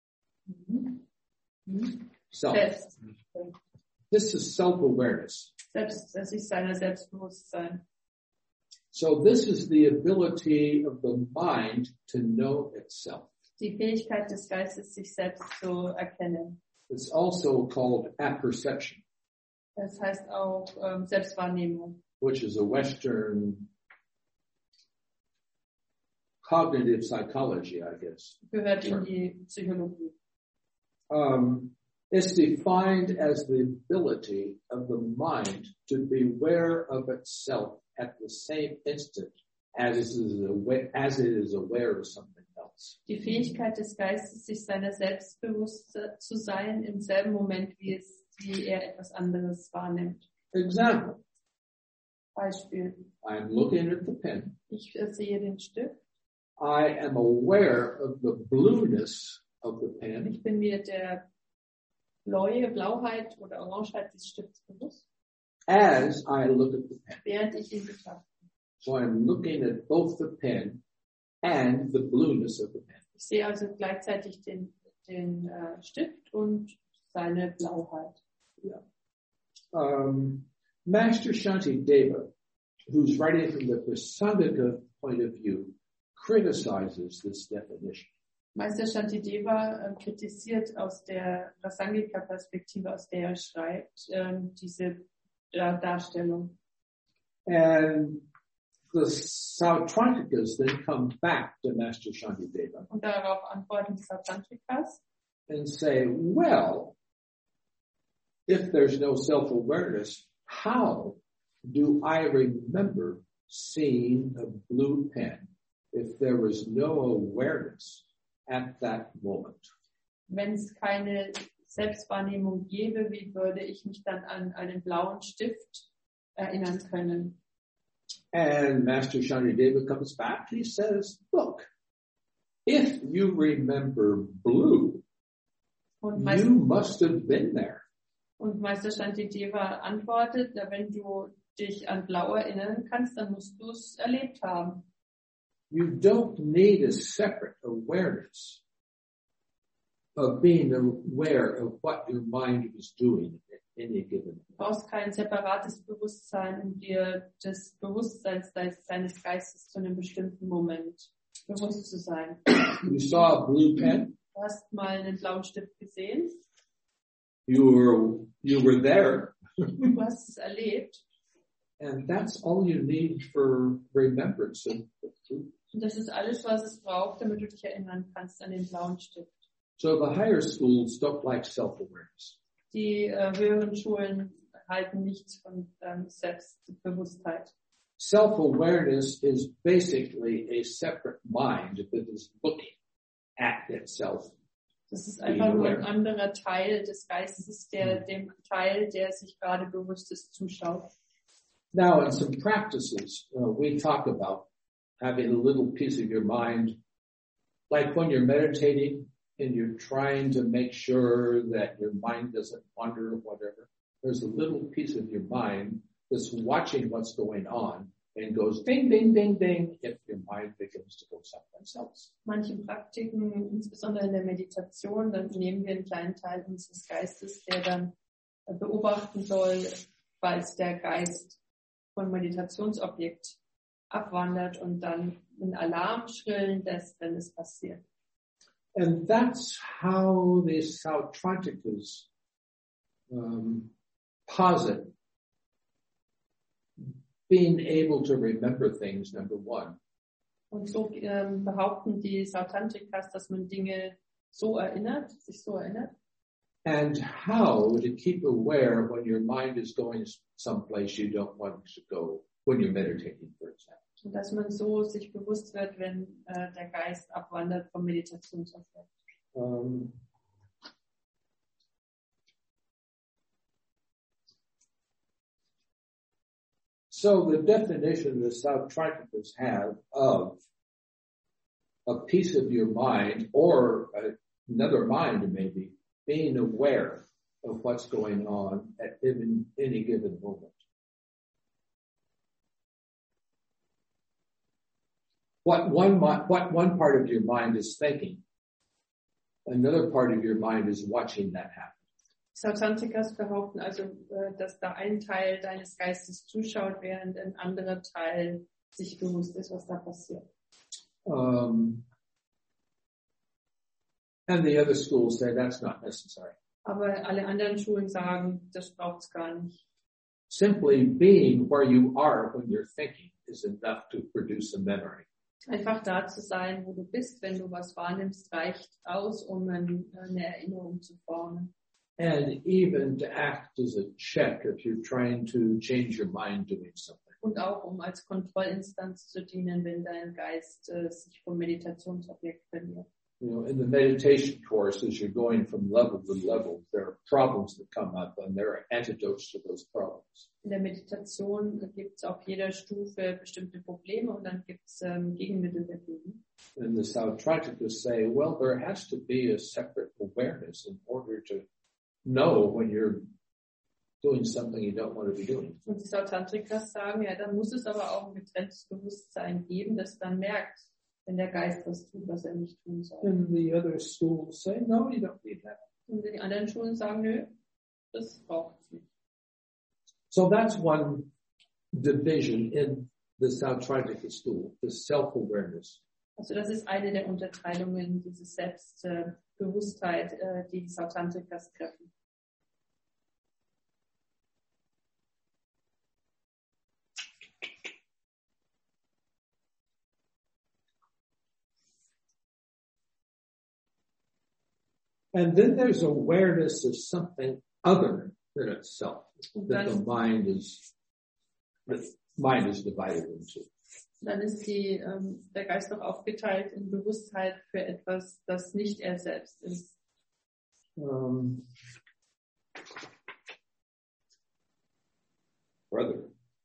Self. selbst. This is self-awareness. Selbst, das ist sein Selbstbewusstsein. So this is the ability of the mind to know itself. Die Fähigkeit des Geistes, sich selbst zu erkennen. It's also called apperception, Das heißt auch Selbstwahrnehmung. which is a Western cognitive psychology, I guess. Gehört in die Psychologie. It's defined as the ability of the mind to be aware of itself at the same instant as it is aware of something else. Die Fähigkeit des Geistes, sich seiner selbst bewusst zu sein, im selben Moment, wie er etwas anderes wahrnimmt. Example, Beispiel. I'm looking at the pen. Ich sehe den Stift. I am aware of the blueness of the pen Ich bin mir der Blauheit oder Orangeheit des Stifts bewusst, as I look at the pen. während ich ihn betrachte. So I'm looking at both the pen and the blueness of the pen. Ich sehe also gleichzeitig den Stift und seine Blauheit. Master Shantideva, who's writing from the Prasangika point of view, criticizes this definition. Meister Shantideva kritisiert aus der Prasangika-Perspektive, aus der er schreibt, diese Darstellung. And the Sautrantikas then come back to Master Shantideva Und darauf antworten die Sautantrikas and say, well, if there's no self-awareness, how do I remember seeing a blue pen if there was no awareness at that moment? Wenn es keine Selbstwahrnehmung gäbe, wie würde ich mich dann an einen blauen Stift erinnern können? And Master Shantideva comes back. He says, look, if you remember blue, Und you must have been there. Meister Shantideva antwortet, wenn du dich an Blau erinnern kannst, dann musst du es erlebt haben. You don't need a separate awareness of being aware of what your mind was doing at any given moment. Du brauchst kein separates Bewusstsein, um dir des Bewusstseins deines Geistes zu einem bestimmten Moment bewusst zu sein. You saw a blue pen. Du hast mal einen blauen Stift gesehen, You were there. du hast es erlebt. And that's all you need for remembrance of the truth. Und das ist alles, was es braucht, damit du dich erinnern kannst an den blauen Stift. So the higher schools don't like self-awareness. Die höheren Schulen halten nichts von Selbstbewusstheit. Self-awareness is basically a separate mind that is looking at itself. Das ist einfach nur ein anderer Teil des Geistes, dem Teil, der sich gerade bewusst ist, zuschaut. Now, in some practices, we talk about having a little piece of your mind, like when you're meditating and you're trying to make sure that your mind doesn't wander or whatever. There's a little piece of your mind that's watching what's going on and goes ding, ding, ding, ding if your mind begins to go someplace else. Manche Praktiken, insbesondere in der Meditation, dann nehmen wir einen kleinen Teil unseres Geistes, der dann beobachten soll, falls der Geist vom Meditationsobjekt abwandert und dann einen Alarm schrillen lässt, wenn es passiert. And that's how the Sautratikas posit being able to remember things, number one. Und so behaupten die Sautantrikas, dass man Dinge so erinnert, sich so erinnert. And how to keep aware when your mind is going someplace you don't want it to go when you're meditating, for example. Und dass man so sich bewusst wird, wenn der Geist abwandert vom Meditationsobjekt. So the definition the Sautratikas have of a piece of your mind or another mind maybe being aware of what's going on at any given moment. What one part of your mind is thinking, another part of your mind is watching that happen. Sautantrikas behaupten also, dass da ein Teil deines Geistes zuschaut, während ein anderer Teil sich bewusst ist, was da passiert. And the other schools say that's not necessary. Aber alle anderen Schulen sagen, das braucht's gar nicht. Simply being where you are when you're thinking is enough to produce a memory. Einfach da zu sein, wo du bist, wenn du was wahrnimmst, reicht aus, um eine Erinnerung zu formen. And even to act as a check if you're trying to change your mind doing something. Und auch um als Kontrollinstanz zu dienen, wenn dein Geist sich vom Meditationsobjekt verliert. You know, in the meditation course, as you're going from level to level, there are problems that come up and there are antidotes to those problems. In der Meditation gibt es auf jeder Stufe bestimmte Probleme und dann gibt es Gegenmittel dagegen. And the Sautratikas say, well, there has to be a separate awareness in order to know when you're doing something you don't want to be doing. Und die Sautantrikas sagen, ja, dann muss es aber auch ein getrenntes Bewusstsein geben, das dann merkt, wenn der Geist was tut, was er nicht tun soll. And the other schools say, no, you don't need that. Und die anderen Schulen sagen, nö, das braucht es nicht. So that's one division in the Sautratika school, the self-awareness. Also das ist eine der Unterteilungen, diese Selbstbewusstheit, die Sautantrikas treffen. And then there's awareness of something other than itself, that the mind is divided into. Dann ist der Geist noch aufgeteilt in Bewusstheit für etwas, das nicht er selbst ist. Brother.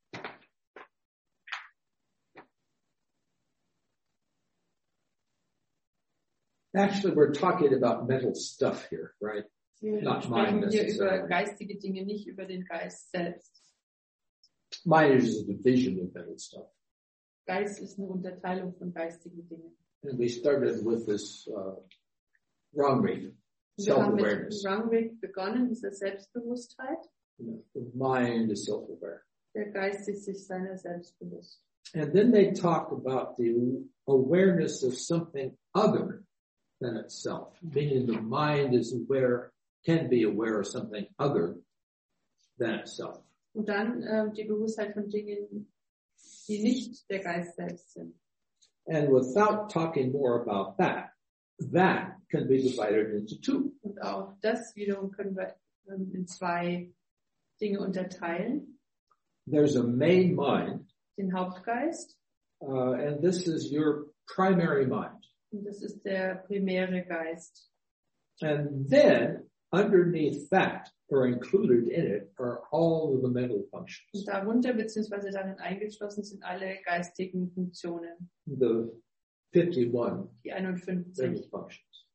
Actually, we're talking about mental stuff here, right? Wir Not mind sprechen hier über necessarily. geistige Dinge, nicht über den Geist selbst. Mind is a division of mental stuff. Geist ist eine Unterteilung von geistigen Dingen. And we started with this Rangrig, Wir haben mit self-awareness. Rangrig begonnen, diese Selbstbewusstheit. The mind is self-aware. Der Geist ist sich seiner selbst bewusst. And then they talk about the awareness of something other than itself, meaning the mind is aware, can be aware of something other than itself. Und dann die Bewusstheit von Dingen, die nicht der Geist selbst sind. And without talking more about that can be divided into two. Und auch das wiederum können wir in zwei Dinge unterteilen. There's a main mind, Den Hauptgeist, and this is your primary mind. und das ist der primäre Geist. And then underneath that, or included in it, are all of the mental functions. Und darunter beziehungsweise darin eingeschlossen sind alle geistigen Funktionen, The 51 die mental 51. functions.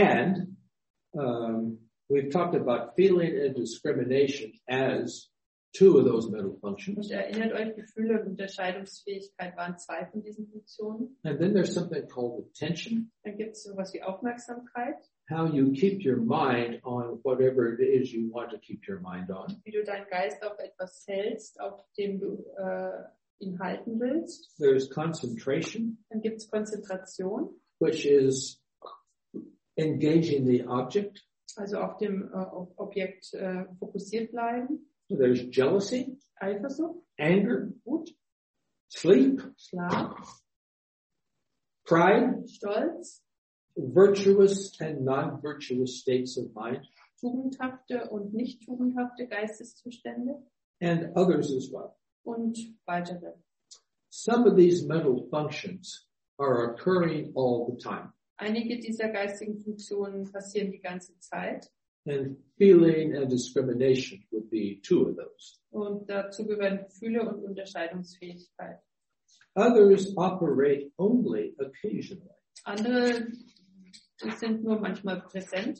And we've talked about feeling and discrimination as two of those mental functions. Und erinnert euch, Gefühle und Unterscheidungsfähigkeit waren 2 von diesen Funktionen. And then there's something called attention, Dann gibt es sowas wie Aufmerksamkeit, how you keep your mind on whatever it is you want to keep your mind on. wie du deinen Geist auf etwas hältst, auf dem du ihn halten willst. There's concentration, Dann gibt es Konzentration, which is engaging the object. also auf dem Objekt fokussiert bleiben. There's jealousy, Eifersucht, anger, sleep, Schlaf, pride, Stolz, virtuous and non-virtuous states of mind, tugendhafte und nicht tugendhafte Geisteszustände and others as well. und weitere. Some of these mental functions are occurring all the time. Einige dieser geistigen Funktionen passieren die ganze Zeit And feeling and discrimination would be 2 of those. und dazu gehören Gefühle und Unterscheidungsfähigkeit. Others operate only occasionally. Andere die sind nur manchmal präsent.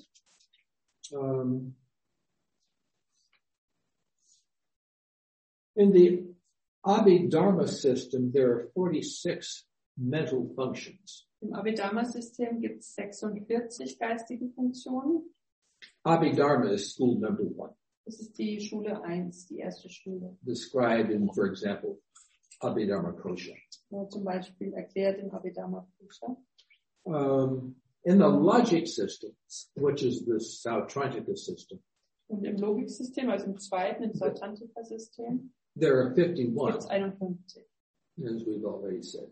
In the Abhidharma system, there are 46 mental functions. Im Abhidharma-System gibt es 46 geistige Funktionen. Abhidharma is school number 1, Das ist die Schule 1, die erste Schule. described in, for example, Abhidharma Kosha. Zum Beispiel erklärt im Abhidharma-Kosha. In the logic system, which is the Sautrantika system, Und im Logiksystem, also im zweiten, im Sautrantika-System, there are gibt 51, es 51. as we've already said.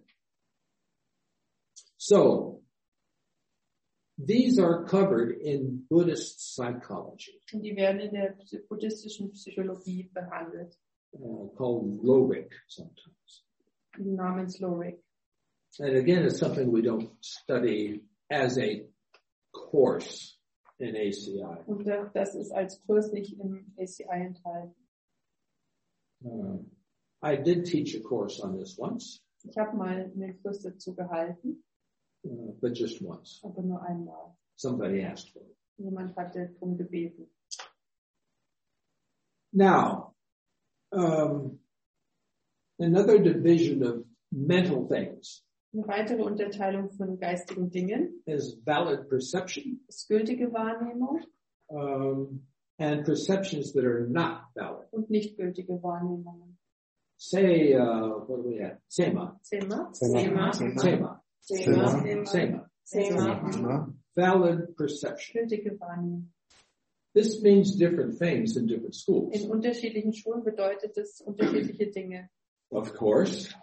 So, these are covered in Buddhist psychology, Und die werden in der buddhistischen Psychologie behandelt. called Lorik sometimes. Namens Lorik. And again, it's something we don't study as a course in ACI. Und das ist als Kurs nicht im ACI enthalten. I did teach a course on this once, Ich habe mal einen Kurs dazu gehalten, but just once. aber nur einmal. Somebody asked for it. Jemand hatte darum gebeten. Now, another division of mental things Eine weitere Unterteilung von geistigen Dingen is valid perception, ist gültige Wahrnehmung and perceptions that are not valid. und nicht gültige Wahrnehmungen. Say, what do we have? Sema. Sema. Sema. Sema. Sema. Sema. Valid perception. Gültige Wahrnehmung. This means different things in different schools. In unterschiedlichen Schulen bedeutet es unterschiedliche Dinge. Of course.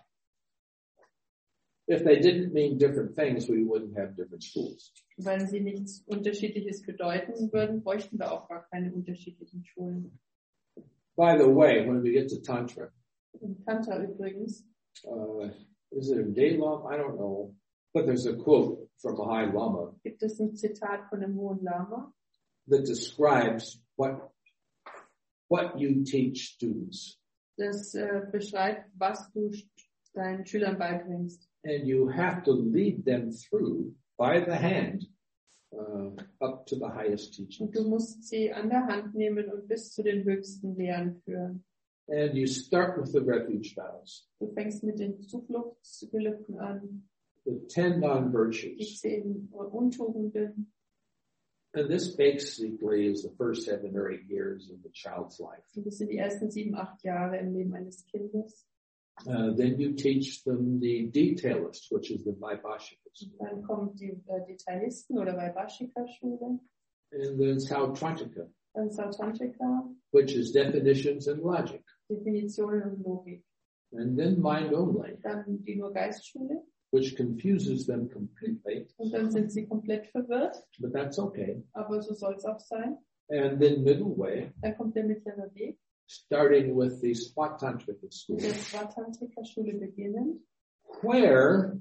If they didn't mean different things, we wouldn't have different schools. Wenn sie nichts Unterschiedliches bedeuten würden, bräuchten wir auch gar keine unterschiedlichen Schulen. By the way, when we get to Tantra, Im Tantra übrigens, is it a day Lama? I don't know. But there's a quote from a High Lama gibt es ein Zitat von dem Hohen Lama, that describes what you teach students. das beschreibt, was du deinen Schülern beibringst. And you have to lead them through by the hand up to the highest teachings. Und du musst sie an der Hand nehmen und bis zu den höchsten Lehren führen. And you start with the refuge vows, Du fängst mit den Zufluchtsgelübden an, the 10 die non-virtues. 10 Untugenden. And this basically is the first 7 or 8 years of the child's life. Und das sind die ersten 7, 8 Jahre im Leben eines Kindes. Then you teach them the detailist, which is the Vaibhashikas. Dann kommt die Detailisten- oder Vaibhashika-Schule, And then Sautrantika, dann Sautrantika, which is definitions and logic. Definitionen und Logik. And then mind only, Dann die Nur-Geist-Schule which confuses them completely, und dann sind sie komplett verwirrt, but that's okay. aber so soll es auch sein. And then middle way, Dann kommt der mittlere Weg, starting with the Swatantrika mit school, der Swatantrika-Schule beginnend, where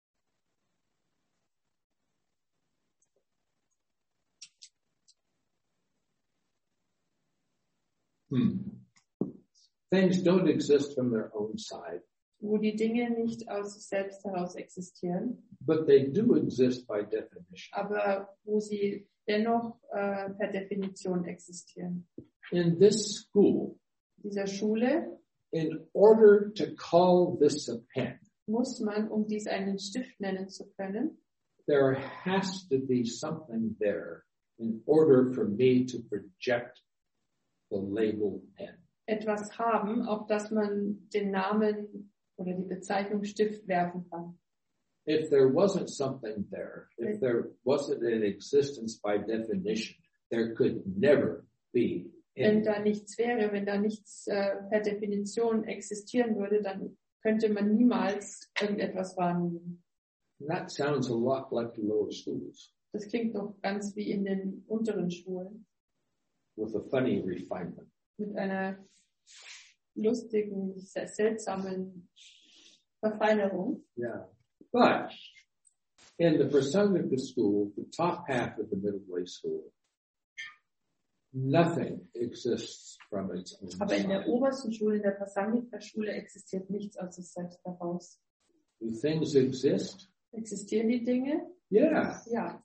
things don't exist from their own side, wo die Dinge nicht aus sich selbst heraus existieren, but they do exist by definition. aber wo sie dennoch per Definition existieren. In this school, dieser Schule in order to call this a pen, muss man, um dies einen Stift nennen zu können, there has to be something there in order for me to project the label pen. etwas haben, auf das man den Namen oder die Bezeichnung Stift werfen kann. If there wasn't something there, if there wasn't an existence by definition, there could never be Wenn any. da nichts wäre, wenn da nichts per Definition existieren würde, dann könnte man niemals irgendetwas wahrnehmen. That sounds a lot like the lower schools Das klingt doch ganz wie in den unteren Schulen with a funny refinement. mit einer lustigen, seltsamen Verfeinerung. Yeah. But in the Prasangika school, the top half of the middle way school, nothing exists from its own Aber in der side. obersten Schule, in der Prasangika-Schule, existiert nichts aus sich selbst heraus. Do things exist? Existieren die Dinge? Yeah. Ja.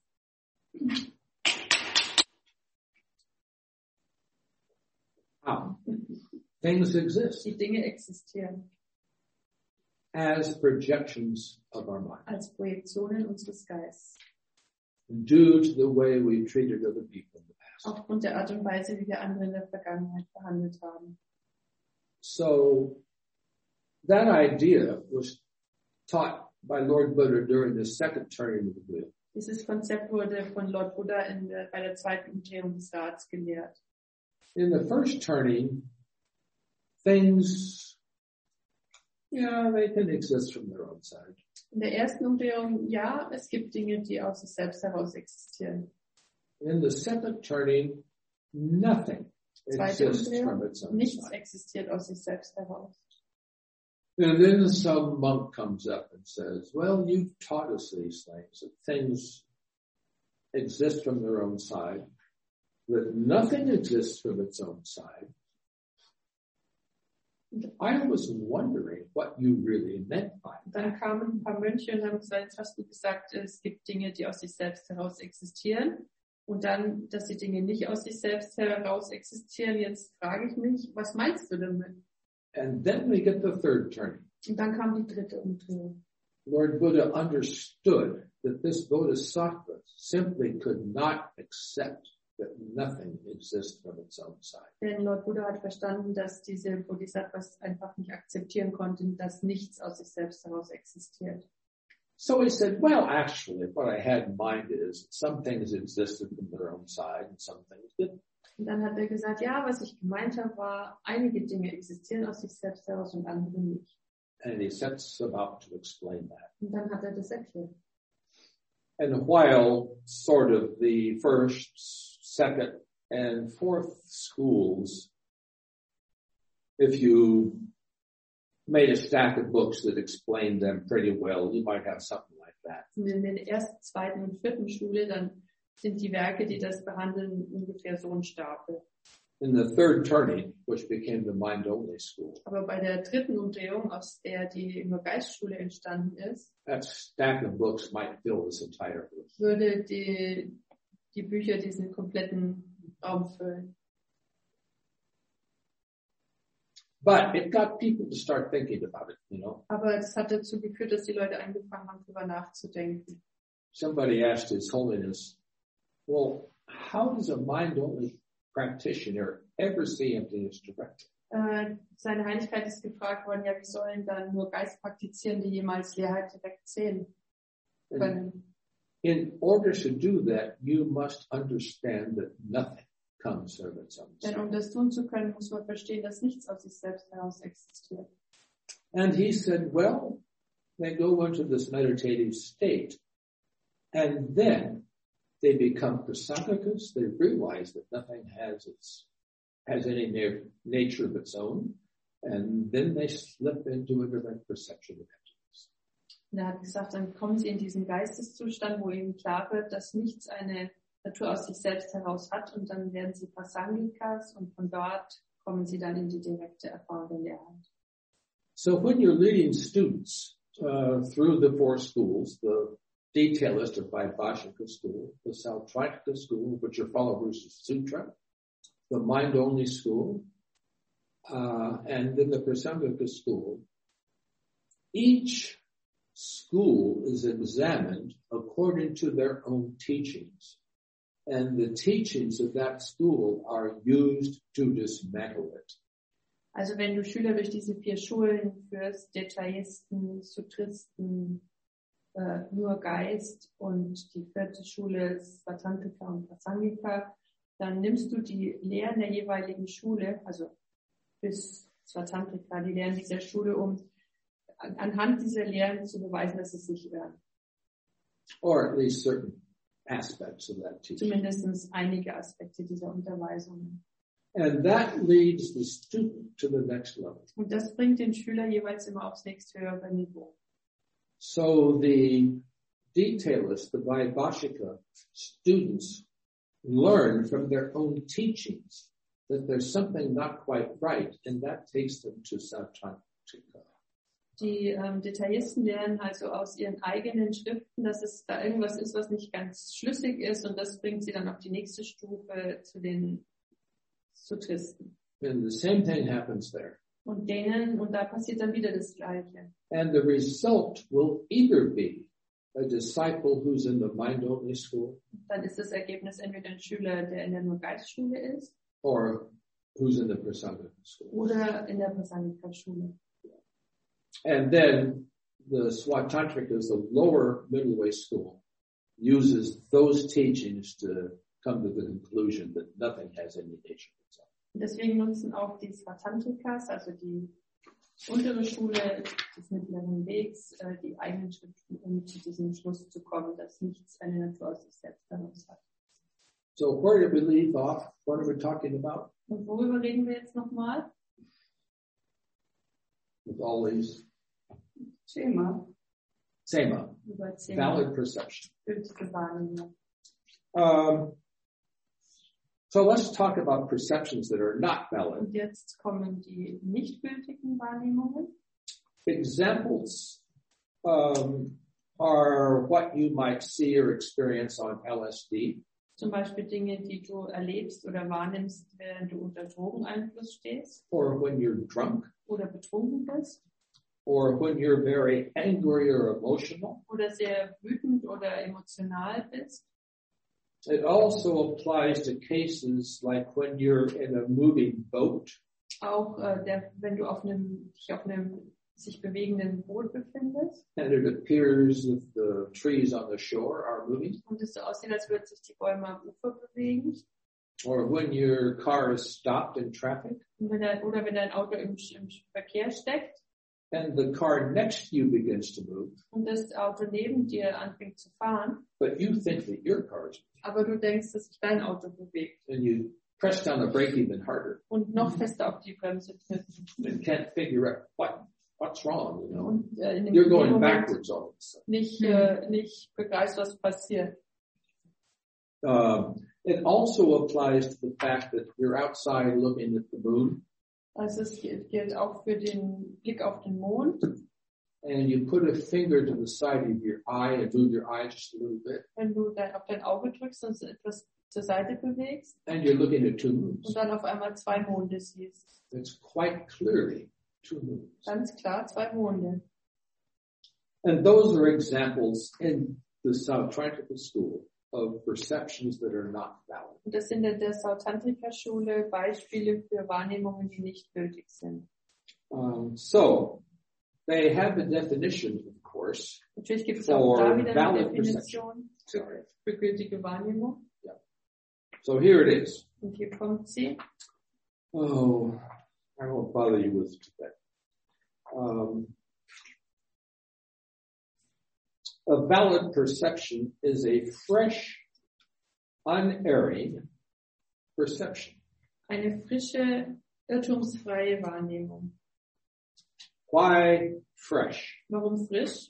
How? Things exist Die Dinge existieren as projections of our mind als Projektionen unseres Geistes. due to the way we treated other people in the past. Aufgrund der Art und Weise, wie wir andere in der Vergangenheit behandelt haben. So that idea was taught by Lord Buddha during the second turning of the wheel. Dieses Konzept wurde von Lord Buddha bei der zweiten Umdrehung des Rads gelehrt. In the first turning, things, yeah, they can exist from their own side. In der ersten Umdrehung, ja, es gibt Dinge, die aus sich selbst heraus existieren. In the second turning, nothing Zweite exists from Umdrehung, its own nichts side. existiert aus sich selbst heraus. And then some monk comes up and says, well, you've taught us these things, that things exist from their own side, that nothing exists from its own side. I was wondering what you really meant by Und dann kamen ein paar Mönche und haben gesagt, jetzt hast du gesagt, es gibt Dinge, die aus sich selbst heraus existieren. Und dann, dass die Dinge nicht aus sich selbst heraus existieren. Jetzt frage ich mich, was meinst du damit? And then we get the third turning. Und dann kam die dritte Umdrehung. Lord Buddha understood that this Bodhisattva simply could not accept that nothing exists from its own side. Denn Lord Buddha hat verstanden, dass diese Bodhisattvas einfach nicht akzeptieren konnten, dass nichts aus sich selbst heraus existiert. So he said, well, actually, what I had in mind is some things existed from their own side and some things didn't. Und dann hat er gesagt, ja, was ich gemeint habe, war, einige Dinge existieren aus sich selbst heraus und andere nicht. And he sets about to explain that. Und dann hat er das erklärt. And while sort of the first, second, and fourth schools, if you made a stack of books that explained them pretty well, you might have something like that. Und in der ersten, zweiten und vierten Schule, dann sind die Werke, die das behandeln, ungefähr so ein Stapel. In the third turning, which became the mind-only school, Aber bei der dritten Umdrehung, aus der die nur Geistschule entstanden ist, that stack of books might fill this entire room. würde die Bücher diesen kompletten Raum füllen. But it got people to start thinking about it, you know. Aber das hat dazu geführt, dass die Leute angefangen haben, darüber nachzudenken. Somebody asked His Holiness, well, how does a mind-only practitioner ever see emptiness directly? Seine Heiligkeit ist gefragt worden, ja, wie sollen dann nur Geistpraktizierende jemals Leerheit direkt sehen And können? in order to do that, you must understand that nothing comes from its own Denn side. um das tun zu können, muss man verstehen, dass nichts aus sich selbst heraus existiert. And he said, well, they go into this meditative state, and then they become prasangikas. They realize that nothing has any nature of its own, and then they slip into a direct perception of emptiness. Und er hat gesagt, dann kommen sie in diesen Geisteszustand, wo ihnen klar wird, dass nichts eine Natur aus sich selbst heraus hat, und dann werden sie Prasangikas und von dort kommen sie dann in die direkte Erfahrung der Leerheit. So when you're leading students through the four schools, the detailist or Vaibhashika school, the Sautrika school, which are followers of Sutra, the mind-only school, and in the Prasamrika school, each school is examined according to their own teachings. And the teachings of that school are used to dismantle it. Also wenn du Schüler durch diese 4 Schulen führst, Detailisten, Sutristen, nur Geist und die 4. Schule Svatantrika und Prasangika, dann nimmst du die Lehren der jeweiligen Schule, also bis Svatantrika, die Lehren dieser Schule, um anhand dieser Lehren zu beweisen, dass es sich irren. Or at least certain aspects of that teaching. Zumindest einige Aspekte dieser Unterweisungen. And that leads the student to the next level. Und das bringt den Schüler jeweils immer aufs nächste höhere Niveau. So the detailist, the Vaibhashika students learn from their own teachings that there's something not quite right, and that takes them to Sautrantika. Die Detailisten lernen also aus ihren eigenen Schriften, dass es da irgendwas ist, was nicht ganz schlüssig ist, und das bringt sie dann auf die nächste Stufe zu den Sutristen. And the same thing happens there. Und da passiert dann wieder das Gleiche. And the result will either be a disciple who's in the mind-only school, Dann ist das Ergebnis entweder ein Schüler, der in der Nur-Geist-Schule ist, or who's in the Prasamrika school. oder in der Prasangika-Schule. And then the Svatantrika, the lower middle way school, uses those teachings to come to the conclusion that nothing has any nature of itself. Und deswegen nutzen auch die Svatantrikas, also die untere Schule des mittleren Wegs, die eigenen Schriften, um zu diesem Schluss zu kommen, dass nichts eine Natur aus sich selbst heraus hat. So where did we leave off? What are we talking about Und worüber reden wir jetzt nochmal? with all these? Thema. Sema, Über 10 valid perception. gültige Wahrnehmung. So let's talk about perceptions that are not valid. Und jetzt kommen die nicht gültigen Wahrnehmungen. Examples are what you might see or experience on LSD, Zum Beispiel Dinge, die du erlebst oder wahrnimmst, während du unter Drogeneinfluss stehst or when you're drunk, oder betrunken bist or when you're very angry or emotional. oder sehr wütend oder emotional bist. It also applies to cases like when you're in a moving boat, Auch wenn du dich auf einem sich bewegenden Boot befindest and it appears that the trees on the shore are moving, und es so aussieht, als würden sich die Bäume am Ufer bewegen. or when your car is stopped in traffic Und wenn dein Auto im Verkehr steckt and the car next to you begins to move, und das Auto neben dir anfängt zu fahren, but you think that your car is aber du denkst, dass sich dein Auto bewegt moving, and you press down the brake even harder und noch fester auf die Bremse trittst. and can't figure out what's wrong, you know. Und in You're dem going Moment backwards all of a sudden. nicht begreifst, was passiert. It also applies to the fact that you're outside looking at the moon Also es gilt auch für den Blick auf den Mond. and you put a finger to the side of your eye and move your eye just a little bit Wenn du dann auf dein Auge drückst und es etwas zur Seite bewegst and you're looking at two moons. und dann auf einmal 2 Monde siehst. It's quite clearly two moons. Ganz klar, 2 Monde. And those are examples in the Sautrantika school of perceptions that are not valid. Und das sind in der Sautantrika-Schule Beispiele für Wahrnehmungen, die nicht gültig sind. So they have a definition, of course. Natürlich gibt es auch da wieder eine valid Definition Sorry. für gültige Wahrnehmung. So here it is. Und hier kommt sie. Oh, I won't bother you with Tibet. A valid perception is a fresh, unerring perception. Eine frische, irrtumsfreie Wahrnehmung. Why fresh? Warum frisch?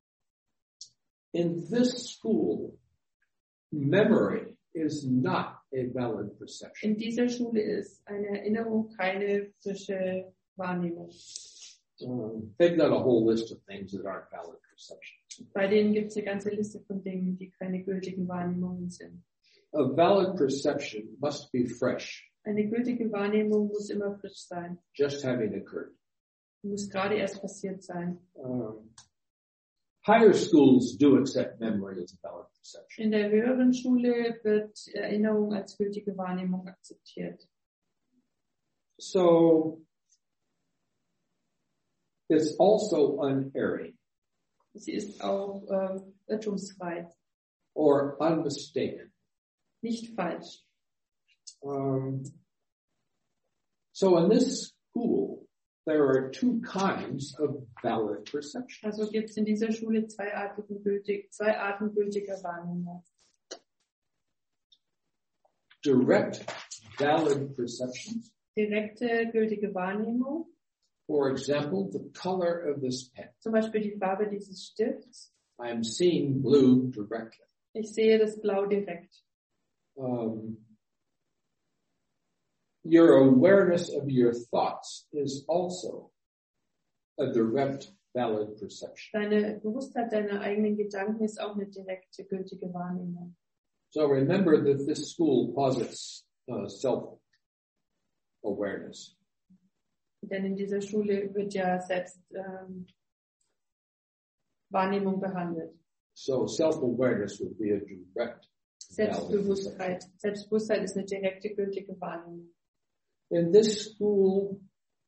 In this school, memory is not a valid perception. In dieser Schule ist eine Erinnerung keine frische Wahrnehmung. They've got a whole list of things that aren't valid perceptions. Bei denen gibt es eine ganze Liste von Dingen, die keine gültigen Wahrnehmungen sind. A valid perception must be fresh Eine gültige Wahrnehmung muss immer frisch sein. just having occurred. Muss gerade erst passiert sein. Higher schools do accept memory as a valid perception. In der höheren Schule wird Erinnerung als gültige Wahrnehmung akzeptiert. So it's also unerring Sie ist auch irrtumsfrei, or unmistaken. nicht falsch. So in this school, there are two kinds of valid perception. Also gibt es in dieser Schule zwei Arten gültiger Wahrnehmung. Direct valid perceptions. Direkte gültige Wahrnehmung, For example, the color of this pen. zum Beispiel die Farbe dieses Stifts. I am seeing blue directly. Ich sehe das Blau direkt. Your awareness of your thoughts is also a direct valid perception. Deine Bewusstheit deiner eigenen Gedanken ist auch eine direkte gültige Wahrnehmung. So remember that this school posits self-awareness. Denn in dieser Schule wird ja selbst Wahrnehmung behandelt. So self-awareness would be a direct valid perception. Selbstbewusstheit ist eine direkte gültige Wahrnehmung. In this school,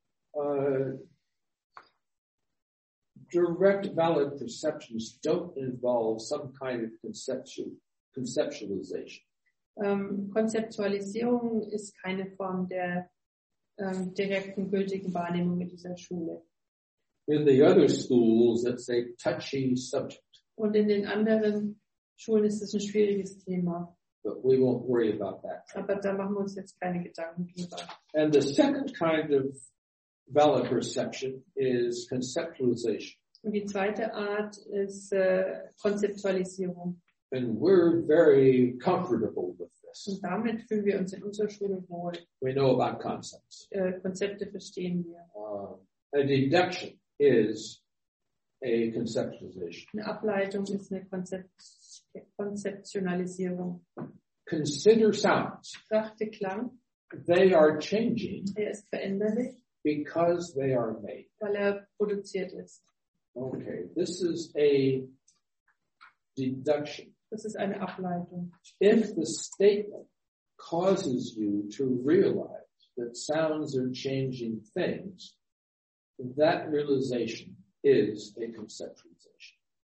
direct valid perceptions don't involve some kind of conceptualization. Konzeptualisierung ist keine Form der direkten gültigen Wahrnehmung in dieser Schule. In the other schools, it's a touchy subject, Und in den anderen Schulen ist es ein schwieriges Thema. but we won't worry about that. Aber da machen wir uns jetzt keine Gedanken drüber. And the second kind of valid perception is conceptualization. Und die zweite Art ist Konzeptualisierung. And we're very comfortable with this. Und damit fühlen wir uns in unserer Schule wohl. We know about concepts. Konzepte verstehen wir. A deduction is a conceptualization. Eine Ableitung ist eine Konzeptionalisierung. Consider sounds. Betrachte Klang, They are changing er ist veränderlich, because they are made. weil er produziert ist. Okay, this is a deduction. Das ist eine Ableitung. If the statement causes you to realize that sounds are changing things, that realization is a conceptualization.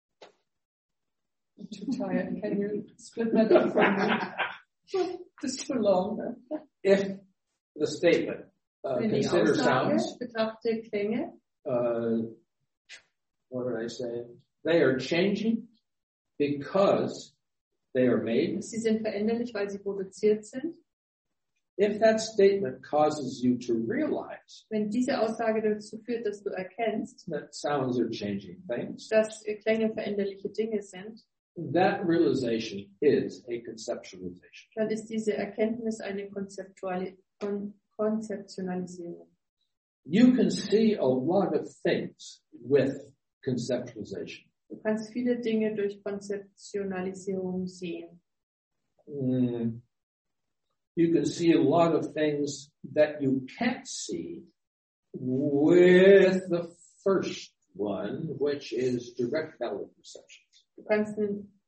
I'm too tired. Can you split that up for me? It's too long. If the statement, Wenn die consider Aussage, sounds, betrachte Klänge, what did I say? They are changing because they are made. sie sind veränderlich, weil sie produziert sind. If that statement causes you to realize Wenn diese Aussage dazu führt, dass du erkennst, that sounds are changing things, dass Klänge veränderliche Dinge sind, that realization is a conceptualization. dann ist diese Erkenntnis eine Konzeptionalisierung. You can see a lot of things with conceptualization. Du kannst viele Dinge durch Konzeptionalisierung sehen. You can see a lot of things that you can't see with the first one, which is direct valid perceptions. Du kannst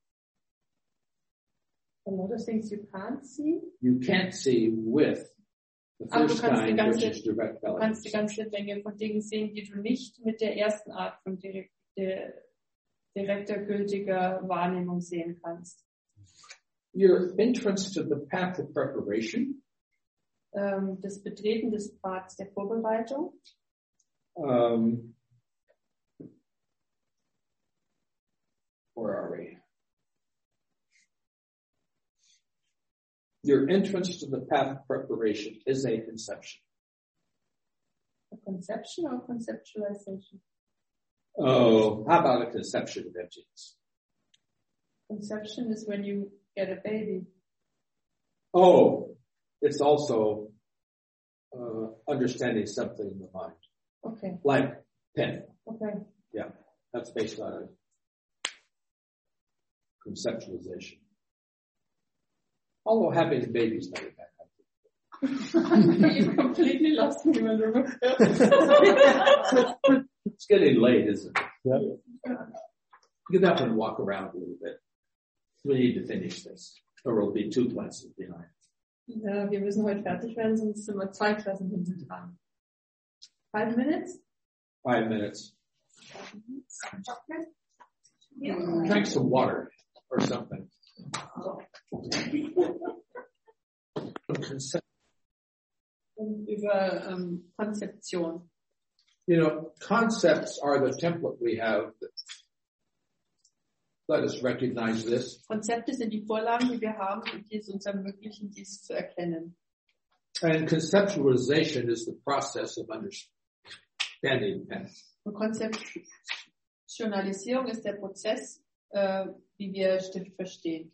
a lot of things you can't see. You can't see with the Aber first kind, which is direct du valid kannst die perceptions. ganze Menge von Dingen sehen, die du nicht mit der ersten Art von direkter gültiger Wahrnehmung sehen kannst. Your entrance to the path of preparation, Das Betreten des Pfads der Vorbereitung, where are we? Your entrance to the path of preparation is a conception. a conception or conceptualization? Oh, how about a conception of emptiness? Conception is when you get a baby. Oh, it's also understanding something in the mind, Okay, like pen. okay. Yeah, that's based on a conceptualization. Although having a baby is not a bad You completely lost me when you were It's getting late, isn't it? Yeah. Get up and walk around a little bit. We need to finish this, or we'll be 2 classes behind. Ja, wir müssen heute fertig werden, sonst sind wir 2 Klassen hinten dran. 5 minutes? 5 minutes. Chocolate? Drink some water or something. Und über Konzeption. You know, concepts are the template we have that let us recognize this. Konzepte sind die Vorlagen, die wir haben und die es uns ermöglichen, dies zu erkennen. And conceptualization is the process of understanding Penn. Und Konzeptionalisierung ist der Prozess, wie wir Stift verstehen.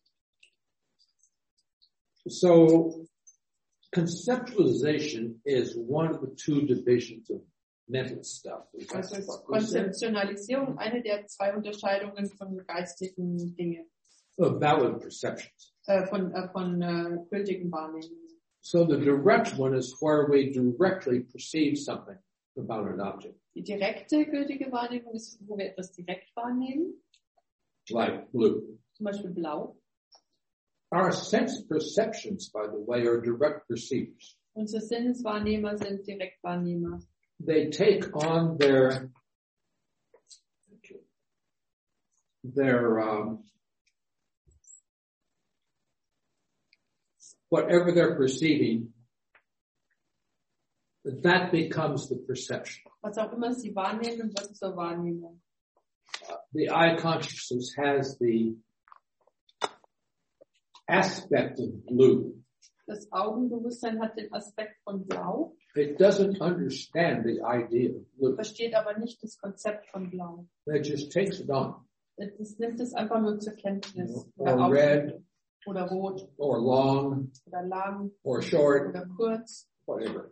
So, conceptualization is one of the 2 divisions of mental stuff. Also Konzeptionalisierung, eine der 2 Unterscheidungen von geistigen Dingen, Valid perceptions. von gültigen Wahrnehmungen. So the direct one is where we directly perceive something about an object, Die direkte gültige Wahrnehmung ist, wo wir etwas direkt wahrnehmen, like blue. zum Beispiel blau. Our sense perceptions, by the way, are direct perceivers. Unsere Sinneswahrnehmer sind Direktwahrnehmer. They take on their whatever they're perceiving, that becomes the perception. Was auch immer sie wahrnehmen, wird zur Wahrnehmung. The eye consciousness has the aspect of blue. Das Augenbewusstsein hat den Aspekt von Blau, It doesn't understand the idea of blue. versteht aber nicht das Konzept von Blau. It just takes it on. Das nimmt es einfach nur zur Kenntnis. Or Oder red, oder rot, or long, oder lang, or short, oder kurz. whatever.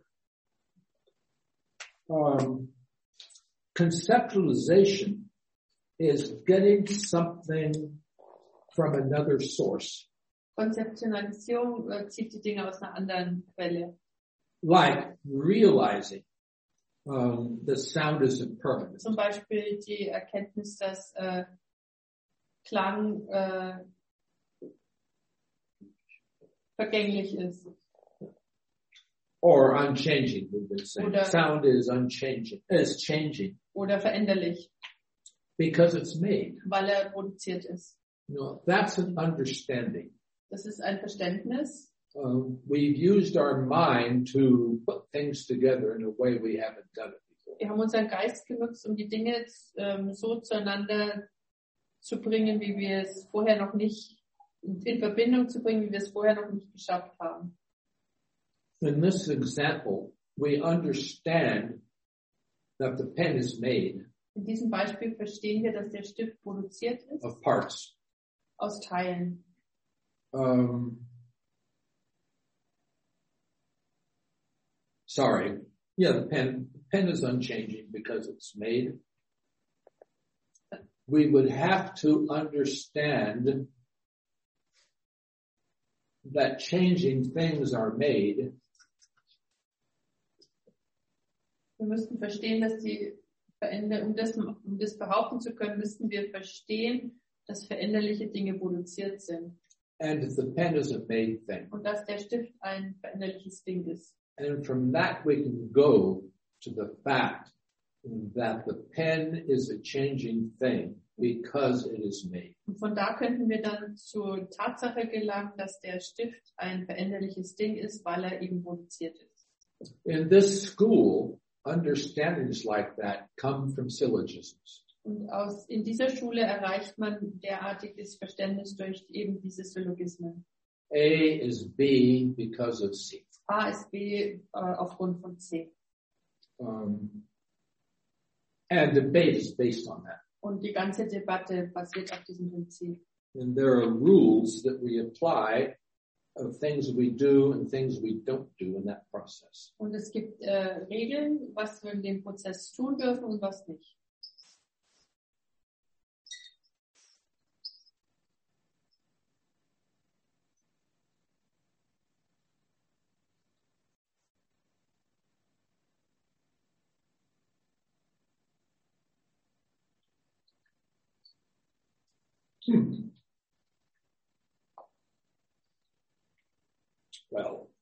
Conceptualization is getting something from another source. Konzeptionalisierung zieht die Dinge aus einer anderen Quelle. Like realizing the sound is impermanent. Zum Beispiel die Erkenntnis, dass Klang vergänglich ist. Or unchanging, we've been saying. Oder- Sound is unchanging, is changing Oder veränderlich, because it's made. weil er produziert ist. You know, that's an understanding. Das ist ein Verständnis. We've used our mind to put things together in a way we haven't done it before. Wir haben unseren Geist genutzt, um die Dinge so zueinander zu bringen, wie wir es vorher noch nicht, in Verbindung zu bringen, wie wir es vorher noch nicht geschafft haben. In this example, we understand that the pen is made In diesem Beispiel verstehen wir, dass der Stift produziert ist of parts. aus Teilen. Sorry. Yeah, the pen is unchanging because it's made. We would have to understand that changing things are made Wir müssten verstehen, dass die um das behaupten zu können, müssten wir verstehen, dass veränderliche Dinge produziert sind and the pen is a made thing. und dass der Stift ein veränderliches Ding ist. And from that we can go to the fact that the pen is a changing thing because it is made. Und von da könnten wir dann zur Tatsache gelangen, dass der Stift ein veränderliches Ding ist, weil er eben produziert ist. In this school, understandings like that come from syllogisms. Und in dieser Schule erreicht man derartiges Verständnis durch eben diese Syllogismen. A is B because of C. A ist B aufgrund von C. And debate is based on that. Und die ganze Debatte basiert auf diesem Prinzip. And there are rules that we apply of things we do and things we don't do in that process. Und es gibt Regeln, was wir in dem Prozess tun dürfen und was nicht. Well,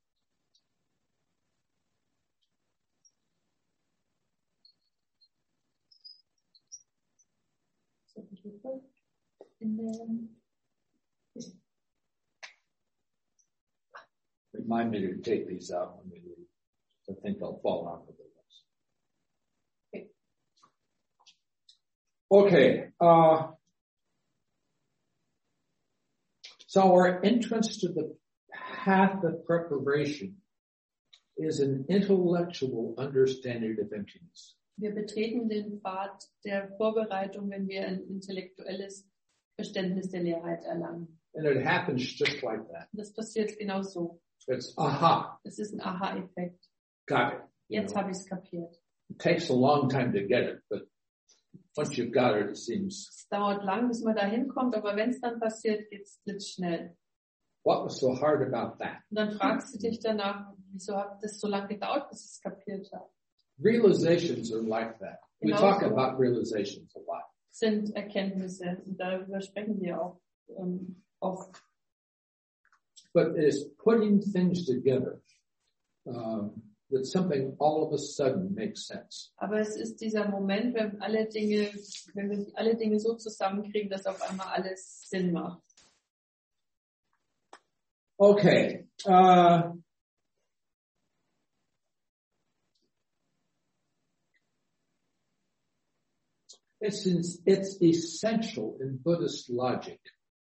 remind me to take these out when we leave. I think they'll fall out of the list. Okay. So our entrance to the path of preparation is an intellectual understanding of emptiness. Wir betreten den Pfad der Vorbereitung, wenn wir ein intellektuelles Verständnis der Leerheit erlangen. And it happens just like that. Das passiert genau so. It's aha, Es ist ein Aha-Effekt. got it. Jetzt habe ich es kapiert. It takes a long time to get it, but once you've got it, it seems, Es dauert lang, bis man da hinkommt, aber wenn es dann passiert, geht es blitzschnell. what was so hard about that? Und dann fragst du dich danach, wieso hat das so lange gedauert, bis ich es kapiert habe? Realizations are like that. We Genau talk so. about realizations a lot. Sind Erkenntnisse und darüber sprechen wir auch oft. But it's putting things together that something all of a sudden makes sense. Aber es ist dieser Moment, wenn wir alle Dinge so zusammenkriegen, dass auf einmal alles Sinn macht. Okay. It's essential in Buddhist logic,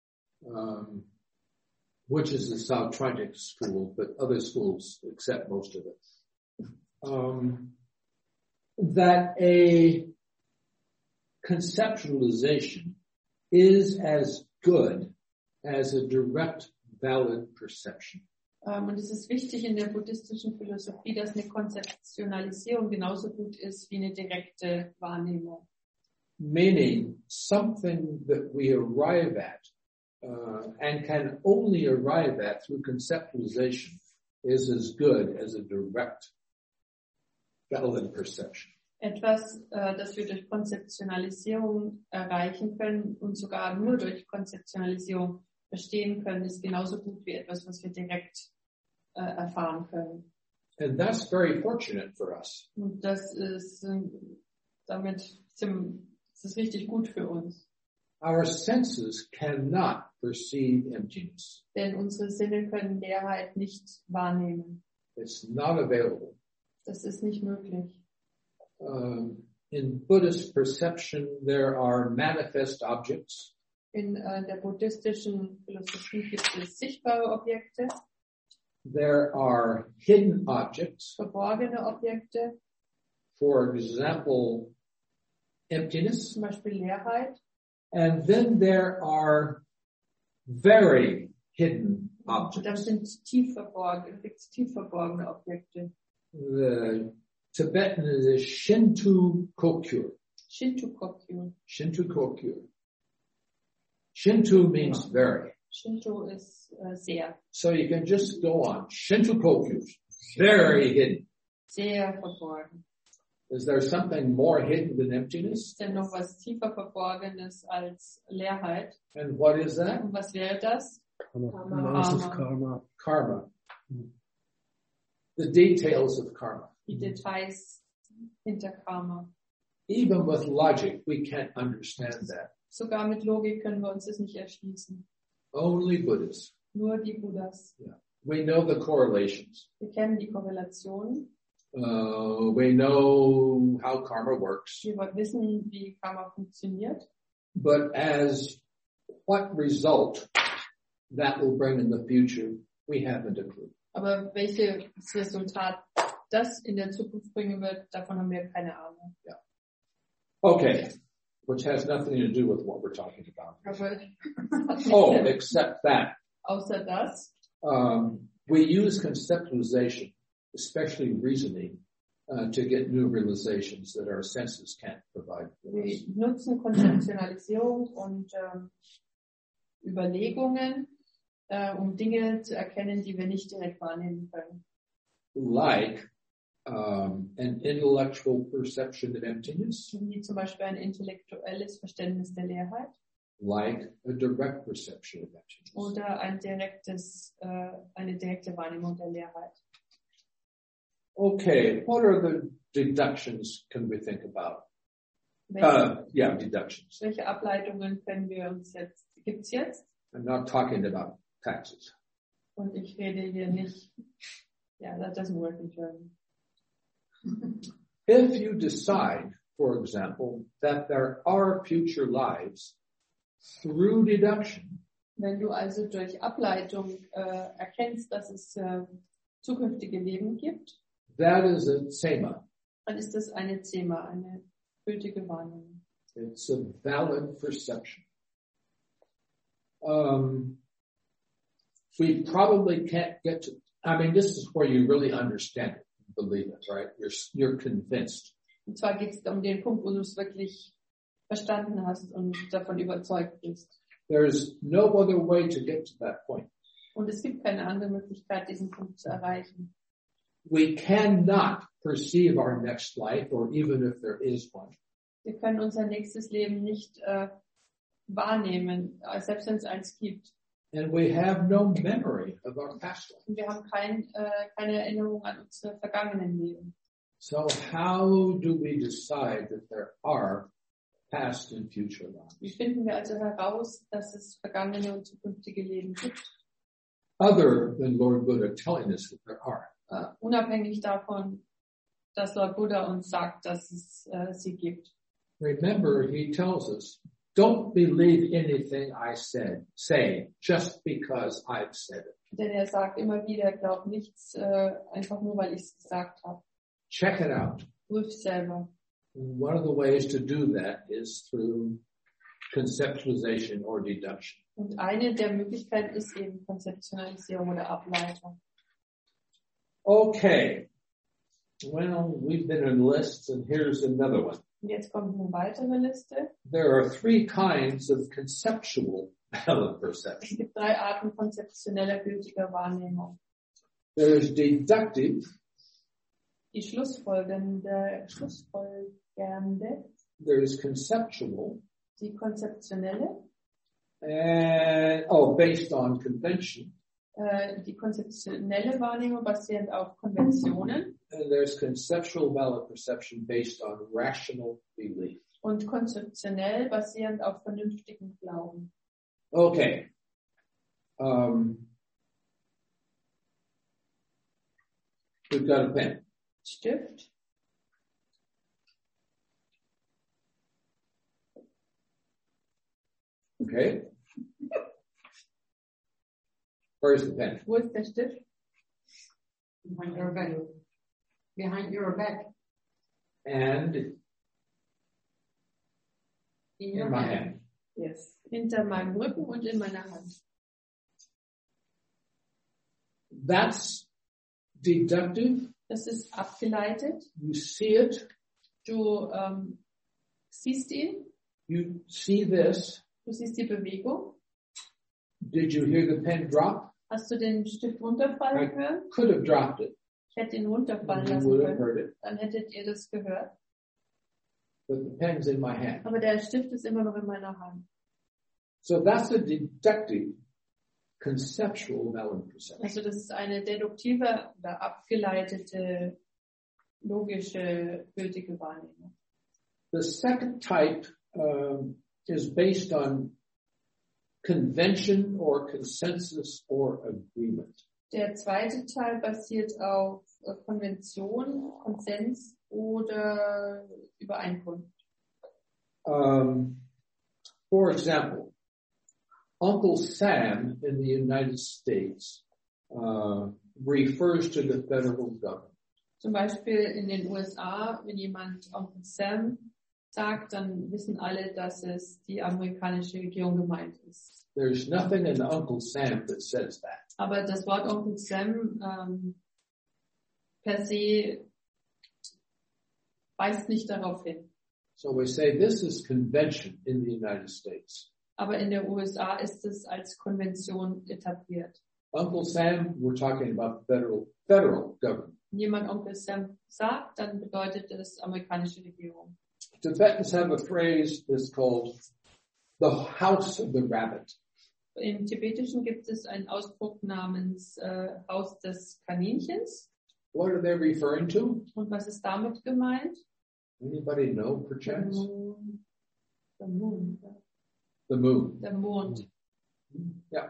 which is the Sautrantic school, but other schools accept most of it, that a conceptualization is as good as a direct, valid perception. Und es ist wichtig in der buddhistischen Philosophie, dass eine Konzeptionalisierung genauso gut ist wie eine direkte Wahrnehmung. Meaning something that we arrive at and can only arrive at through conceptualization is as good as a direct, valid perception. Etwas, das wir durch Konzeptionalisierung erreichen können und sogar nur durch Konzeptionalisierung verstehen können, ist genauso gut wie etwas, was wir direkt erfahren können. And that's very fortunate for us. Und das ist das ist richtig gut für uns. Our senses cannot perceive emptiness. Denn unsere Sinne können Leerheit nicht wahrnehmen. It's not available. Das ist nicht möglich. In Buddhist perception, there are manifest objects. In der buddhistischen Philosophie gibt es sichtbare Objekte, There are hidden objects. verborgene Objekte, For example, emptiness. zum Beispiel Leerheit. And then there are very hidden Und dann objects. sind tief verborgene Objekte. The Tibetan is Shinto Kokyu. Shinto-Kokyu. Shinto Kokyu. Shinto means very. Shinto ist sehr So you can just go on. Shinto Kokyu. Very hidden. sehr verborgen. Is there something more hidden than emptiness? Ist denn noch was tiefer Verborgenes als Leerheit? And what is that? Und was wäre das? Amounts of karma. Karma. The details of karma. Die Details hinter Karma. Even with logic, we can't understand that. Sogar mit Logik können wir uns das nicht erschließen. Only Buddhists. Nur die Buddhas. We know the correlations. Wir kennen die Korrelation. We know how karma works. Wir wissen, wie Karma funktioniert. But as what result that will bring in the future, we haven't a clue. Aber welches Resultat das in der Zukunft bringen wird, davon haben wir keine Ahnung. Okay. Which has nothing to do with what we're talking about. Aber Oh, except that. außer das, We use conceptualization, especially reasoning, to get new realizations that our senses can't provide for us. wir nutzen Konzeptionalisierung und Überlegungen, um Dinge zu erkennen, die wir nicht direkt wahrnehmen können. Like an intellectual perception of emptiness, Wie zum Beispiel ein intellektuelles Verständnis der Leerheit like a direct perception of emptiness. oder eine direkte Wahrnehmung der Leerheit. Okay, what are the deductions can we think about? Deductions. Welche Ableitungen gibt's jetzt? I'm not talking about taxes. Und ich rede hier nicht, that doesn't work in German. If you decide, for example, that there are future lives through deduction, Wenn du also durch Ableitung erkennst, dass es zukünftige Leben gibt, that is a sema. dann ist das eine Zema, eine gültige Wahrnehmung. It's a valid perception. We probably can't get to, this is where you really understand it, believe it, right? You're convinced. Und zwar geht es um den Punkt, wo du es wirklich verstanden hast und davon überzeugt bist. There's no other way to get to that point. Und es gibt keine andere Möglichkeit, diesen Punkt zu erreichen. We cannot perceive our next life, or even if there is one. Wir können unser nächstes Leben nicht wahrnehmen, selbst wenn es eins gibt. And we have no memory of our past life. Und wir haben keine Erinnerung an unsere vergangenen Leben. So how do we decide that there are past and future lives? Wie finden wir also heraus, dass es vergangene und zukünftige Leben gibt? Other than Lord Buddha telling us that there are. Unabhängig davon, dass Lord Buddha uns sagt, dass es sie gibt. Remember, he tells us, don't believe anything I say just because I've said it. Denn er sagt immer wieder, glaub nichts, einfach nur, weil ich es gesagt habe. Check it out. Prüf selber. And one of the ways to do that is through conceptualization or deduction. Und eine der Möglichkeiten ist eben Konzeptionalisierung oder Ableitung. Okay. Well, we've been in lists, and here's another one. Und jetzt kommt eine weitere Liste. There are three kinds of conceptual valid Es perception. gibt 3 Arten konzeptioneller gültiger Wahrnehmung. There is deductive, Die schlussfolgernde, there is conceptual, die konzeptionelle, and based on convention, die konzeptionelle Wahrnehmung basierend auf Konventionen and there's conceptual valid perception based on rational belief. und konzeptionell basierend auf vernünftigem Glauben. Okay. We've got a pen. Stift. Okay. Where's the pen? Wo ist der Stift? Behind your back. Behind your back. And In in my hand. Yes. Hinter meinem Rücken und in meiner Hand. That's deductive. Das ist abgeleitet. You see it. Du siehst ihn. You see this. Du siehst die Bewegung. Did you hear the pen drop? Hast du den Stift runterfallen I hören? could have dropped it. Ich hätte ihn runterfallen You lassen would have können. heard it. Dann hättet ihr das gehört. But the pen's in my hand. Aber der Stift ist immer noch in meiner Hand. So that's a deductive, conceptual valid perception. Also das ist eine deduktive oder abgeleitete, logische, gültige Wahrnehmung. The second type is based on convention or consensus or agreement. Der zweite Teil basiert auf Konvention, Konsens oder Übereinkunft. For example, Uncle Sam in the United States refers to the federal government. Zum Beispiel in den USA, wenn jemand Onkel Sam sagt, dann wissen alle, dass es die amerikanische Regierung gemeint ist. There's nothing in Uncle Sam that says that. Aber das Wort Onkel Sam per se weist nicht darauf hin. So we say this is convention in the United States. Aber in der USA ist es als Konvention etabliert. Uncle Sam, we're talking about federal government. Wenn jemand Onkel Sam sagt, dann bedeutet das amerikanische Regierung. Tibetans have a phrase that's called the house of the rabbit. Im Tibetischen gibt es einen Ausdruck namens Haus des Kaninchens. What are they referring to? Und was ist damit gemeint? Anybody know, perchance? Der Mond. The moon. Der Mond. Yeah.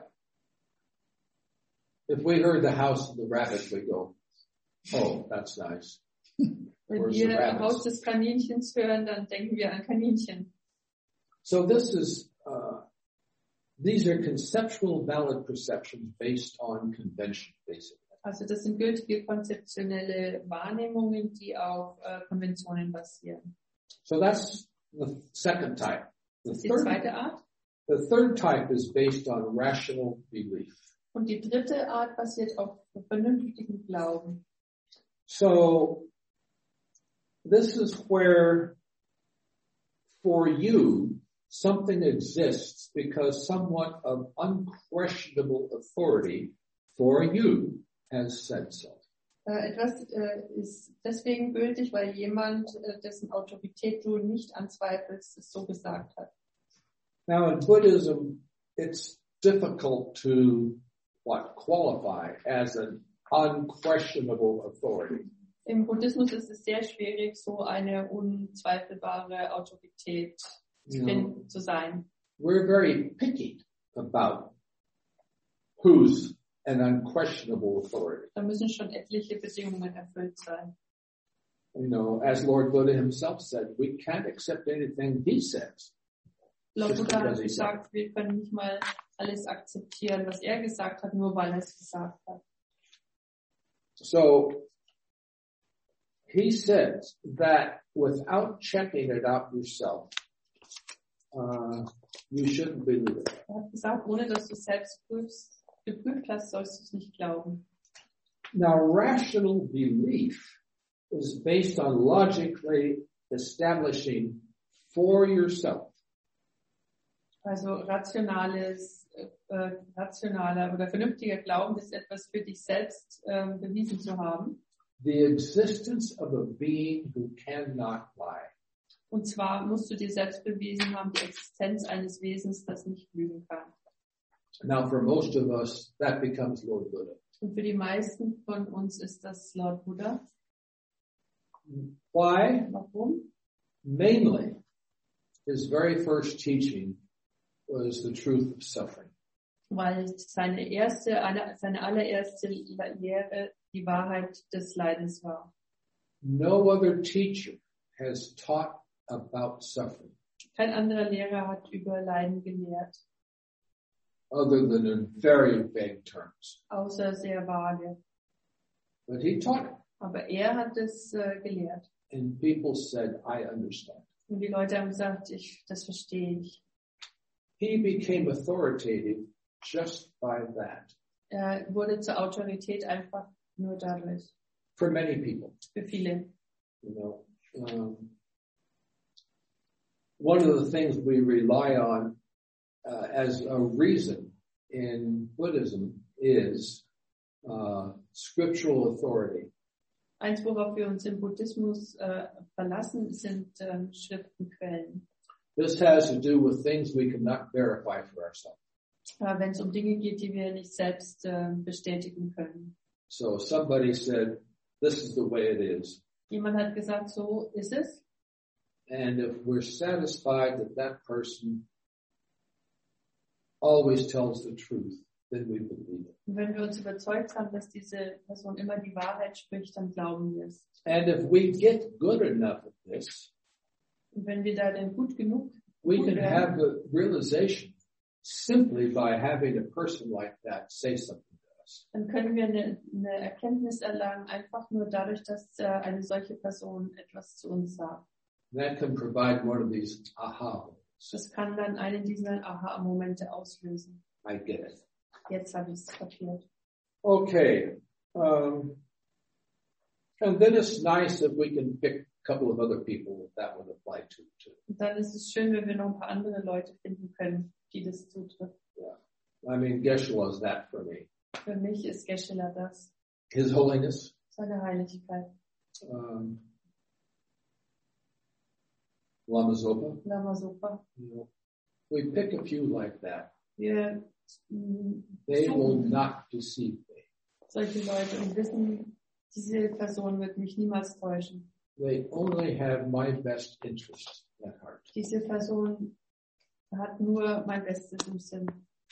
If we heard the house of the rabbit, we go, oh, that's nice. Wenn Where's wir the rabbits? Haus des Kaninchens hören, dann denken wir an Kaninchen. So this is, these are conceptual valid perceptions based on convention, basically. Also das sind gültige konzeptionelle Wahrnehmungen, die auf Konventionen basieren. So that's the second type. Das ist die zweite Art. The third type is based on rational belief. Und die dritte Art basiert auf vernünftigen Glauben. So this is where for you something exists because someone of unquestionable authority for you has said so. Etwas ist deswegen gültig, weil jemand, dessen Autorität du nicht anzweifelst, es so gesagt hat. Now in Buddhism, it's difficult to qualify as an unquestionable authority. Im Buddhismus ist es sehr schwierig, so eine unzweifelbare Autorität zu sein. We're very picky about who's an unquestionable authority. Da müssen schon etliche Bedingungen erfüllt sein. You know, as Lord Buddha himself said, we can't accept anything he says. Lord Buddha hat gesagt, wir können nicht mal alles akzeptieren, was er gesagt hat, nur weil er es gesagt hat. So, he says that without checking it out yourself, you shouldn't believe it. Er hat gesagt, ohne dass du selbst geprüft hast, sollst du es nicht glauben. Now, rational belief is based on logically establishing for yourself Also rationaler oder vernünftiger Glauben ist etwas für dich selbst bewiesen zu haben. the existence of a being who cannot lie. Und zwar musst du dir selbst bewiesen haben, die Existenz eines Wesens, das nicht lügen kann. Now, for most of us, that becomes Lord Buddha. Und für die meisten von uns ist das Lord Buddha. Why? Warum? Mainly, his very first teaching was the truth of suffering. Weil seine allererste Lehre die Wahrheit des Leidens war. No other teacher has taught about suffering Kein anderer Lehrer hat über Leiden gelehrt, other than in very vague terms. außer sehr vage. But he taught it, Aber er hat es gelehrt. and people said, I understand. Und die Leute haben gesagt, das verstehe ich. He became authoritative just by that Er wurde zur Autorität einfach nur dadurch. for many people. Für viele. You know, one of the things we rely on as a reason in Buddhism is scriptural authority. Eins, worauf wir uns im Buddhismus verlassen, sind Schriftenquellen. This has to do with things we cannot verify for ourselves. Wenn es um Dinge geht, die wir nicht selbst bestätigen können. So somebody said, this is the way it is. Jemand hat gesagt, so ist es. And if we're satisfied that that person always tells the truth, then we believe it. Und wenn wir uns überzeugt haben, dass diese Person immer die Wahrheit spricht, dann glauben wir es. And if we get good enough at this, Und wenn wir da dann gut genug we can have the realization simply by having a person like that say something to us. dann können wir eine Erkenntnis erlangen, einfach nur dadurch, dass eine solche Person etwas zu uns sagt. That can provide one of these aha moments. Das kann dann einen dieser Aha-Momente auslösen. I get it. Jetzt habe ich es kapiert. Okay. And then it's nice if we can pick a couple of other people that would apply to too. Und dann ist es schön, wenn wir noch ein paar andere Leute finden können, die das zutrifft. I mean, Geshe-la is that for me. Für mich ist Geshe-la das, His Holiness, seine Heiligkeit. Lama Zopa, Lama Zopa. you know, We pick a few like that. Wir They will suchen not deceive me. solche Leute und wissen, diese Person wird mich niemals täuschen. They only have my best interest at heart. Diese Person hat nur mein Bestes im Sinn.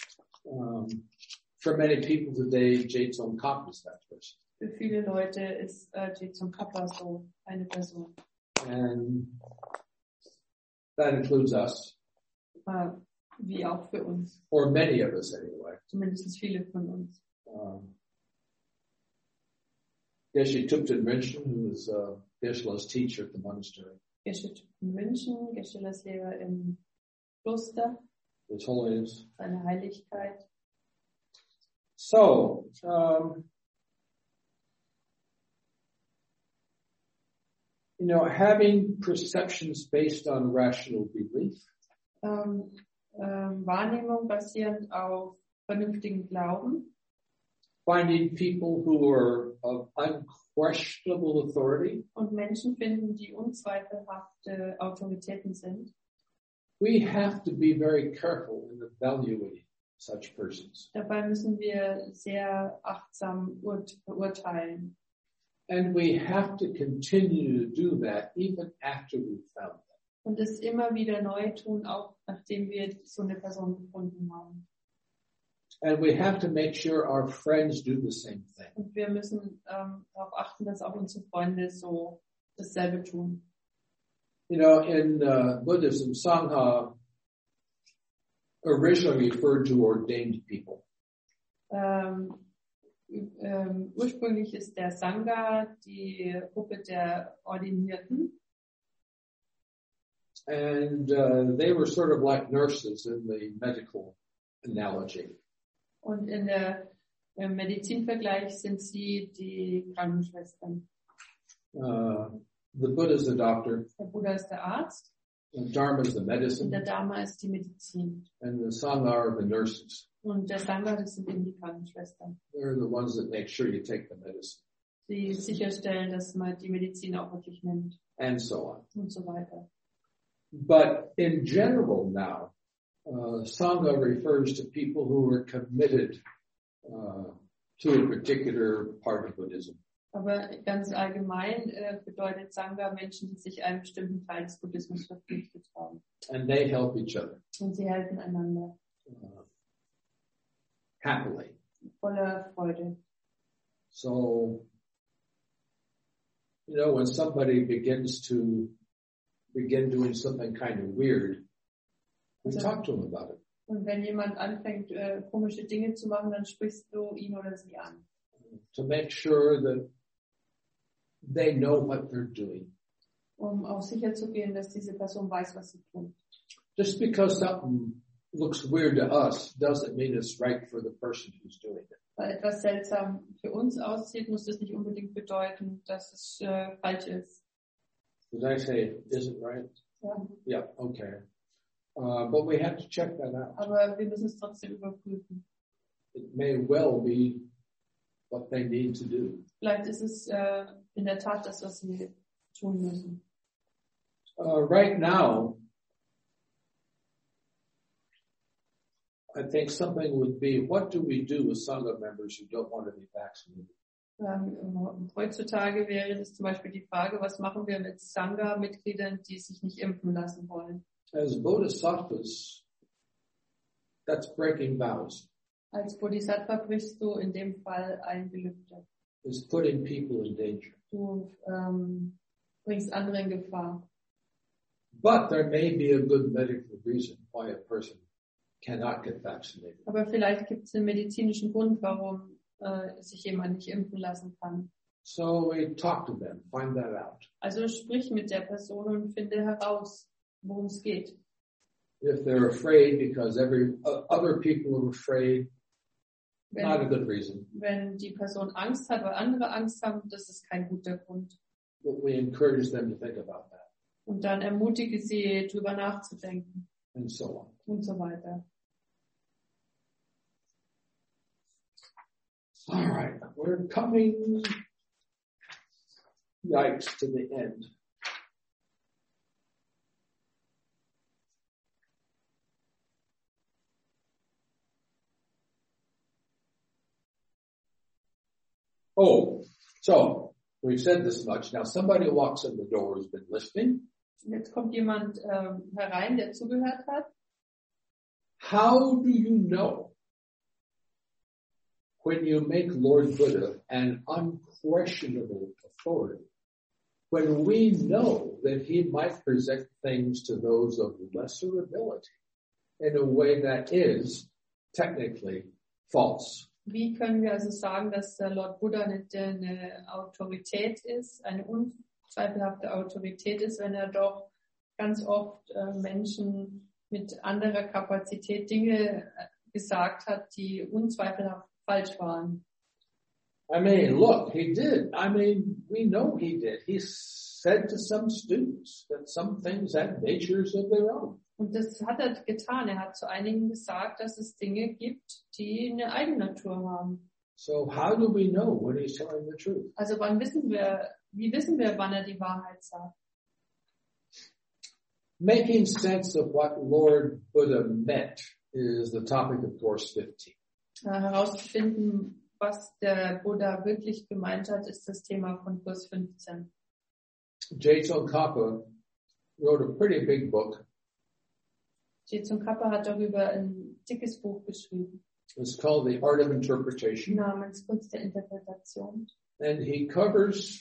For many people today, Jason Kopp is that person. Für viele Leute ist Jason Kappa so eine Person. And that includes us, Wie auch für uns. or many of us anyway. Zumindest viele von uns. Geshe Thupten Rinchen, who was Geshe-la's teacher at the monastery. Geshe Thupten Rinchen, Geshe-las Lehrer im Kloster, His Holiness. seine Heiligkeit. So, having perceptions based on rational belief, Wahrnehmung basierend auf vernünftigen Glauben, finding people who are of unquestionable authority, und Menschen finden, die unzweifelhafte Autoritäten sind. we have to be very careful in evaluating such persons. Dabei müssen wir sehr achtsam beurteilen. And we have to continue to do that even after we've found them. Und es immer wieder neu tun, auch nachdem wir so eine Person gefunden haben. And we have to make sure our friends do the same thing. Und wir müssen darauf achten, dass auch unsere Freunde so dasselbe tun. In Buddhism, Sangha originally referred to ordained people. Ursprünglich ist der Sangha die Gruppe der Ordinierten. And they were sort of like nurses in the medical analogy. Und im Medizinvergleich sind sie die Krankenschwestern. The Buddha is the doctor. Der Buddha ist der Arzt. The Dharma is the Und medicine. der Dharma ist die Medizin. And the Sangha are the nurses. Und der Sangha, das sind eben die Krankenschwestern, They're the ones that make sure you take the medicine. die sicherstellen, dass man die Medizin auch wirklich nimmt And so on. und so weiter. But in general now, Sangha refers to people who are committed to a particular part of Buddhism. Aber ganz allgemein bedeutet Sangha Menschen, die sich einem bestimmten Teil des Buddhismus verpflichtet haben. And they help each other Und sie helfen einander happily. voller Freude. So, when somebody begins doing something kind of weird, we talk to them about it. Und wenn jemand anfängt, komische Dinge zu machen, dann sprichst du ihn oder sie an. To make sure that they know what they're doing. Auch sicher zu gehen, dass diese Person weiß, was sie tut. Just because something looks weird to us doesn't mean it's right for the person who's doing it. Weil etwas seltsam für uns aussieht, muss das nicht unbedingt bedeuten, dass es falsch ist. Did I say, is it right? Ja. Yeah, okay. But we have to check that out. Aber wir müssen es trotzdem überprüfen. It may well be what they need to do. Vielleicht ist es in der Tat das, was sie tun müssen. Right now, I think something would be, what do we do with Sangha members who don't want to be vaccinated? Heutzutage wäre das zum Beispiel die Frage, was machen wir mit Sangha-Mitgliedern, die sich nicht impfen lassen wollen? As Bodhisattvas, that's breaking vows. Als Bodhisattva brichst du in dem Fall ein Gelübde. It's putting people in danger. Du bringst andere in Gefahr. But there may be a good medical reason why a person cannot get vaccinated. Aber vielleicht gibt es einen medizinischen Grund, warum sich jemand nicht impfen lassen kann. So we talk to them, find that out. Also sprich mit der Person und finde heraus, worum es geht. If they're afraid because other people are afraid, not a good reason. Wenn die Person Angst hat, weil andere Angst haben, das ist kein guter Grund. But we encourage them to think about that Und dann ermutige sie, drüber nachzudenken and so on. und so weiter. All right, we're coming, yikes, to the end. So, we've said this much. Now somebody walks in the door who's been listening. Jetzt kommt jemand herein, der zugehört hat. How do you know when you make Lord Buddha an unquestionable authority? When we know that he might present things to those of lesser ability in a way that is technically false. Wie können wir also sagen, dass der Lord Buddha eine Autorität ist, eine unzweifelhafte Autorität ist, wenn er doch ganz oft Menschen mit anderer Kapazität Dinge gesagt hat, die unzweifelhaft falsch waren? I mean, look, he did. I mean, we know he did. He said to some students that some things had natures of their own. Und das hat er getan. Er hat zu einigen gesagt, dass es Dinge gibt, die eine Eigennatur haben. So how do we know when he's telling the truth? Also wie wissen wir, wann er die Wahrheit sagt? Making sense of what Lord Buddha meant is the topic of course 15. Herauszufinden, was der Buddha wirklich gemeint hat, ist das Thema von Kurs 15. Je Tsongkhapa wrote a pretty big book. Je Tsongkhapa hat darüber ein dickes Buch geschrieben, It's called The Art of Interpretation. namens Kunst der Interpretation. And he covers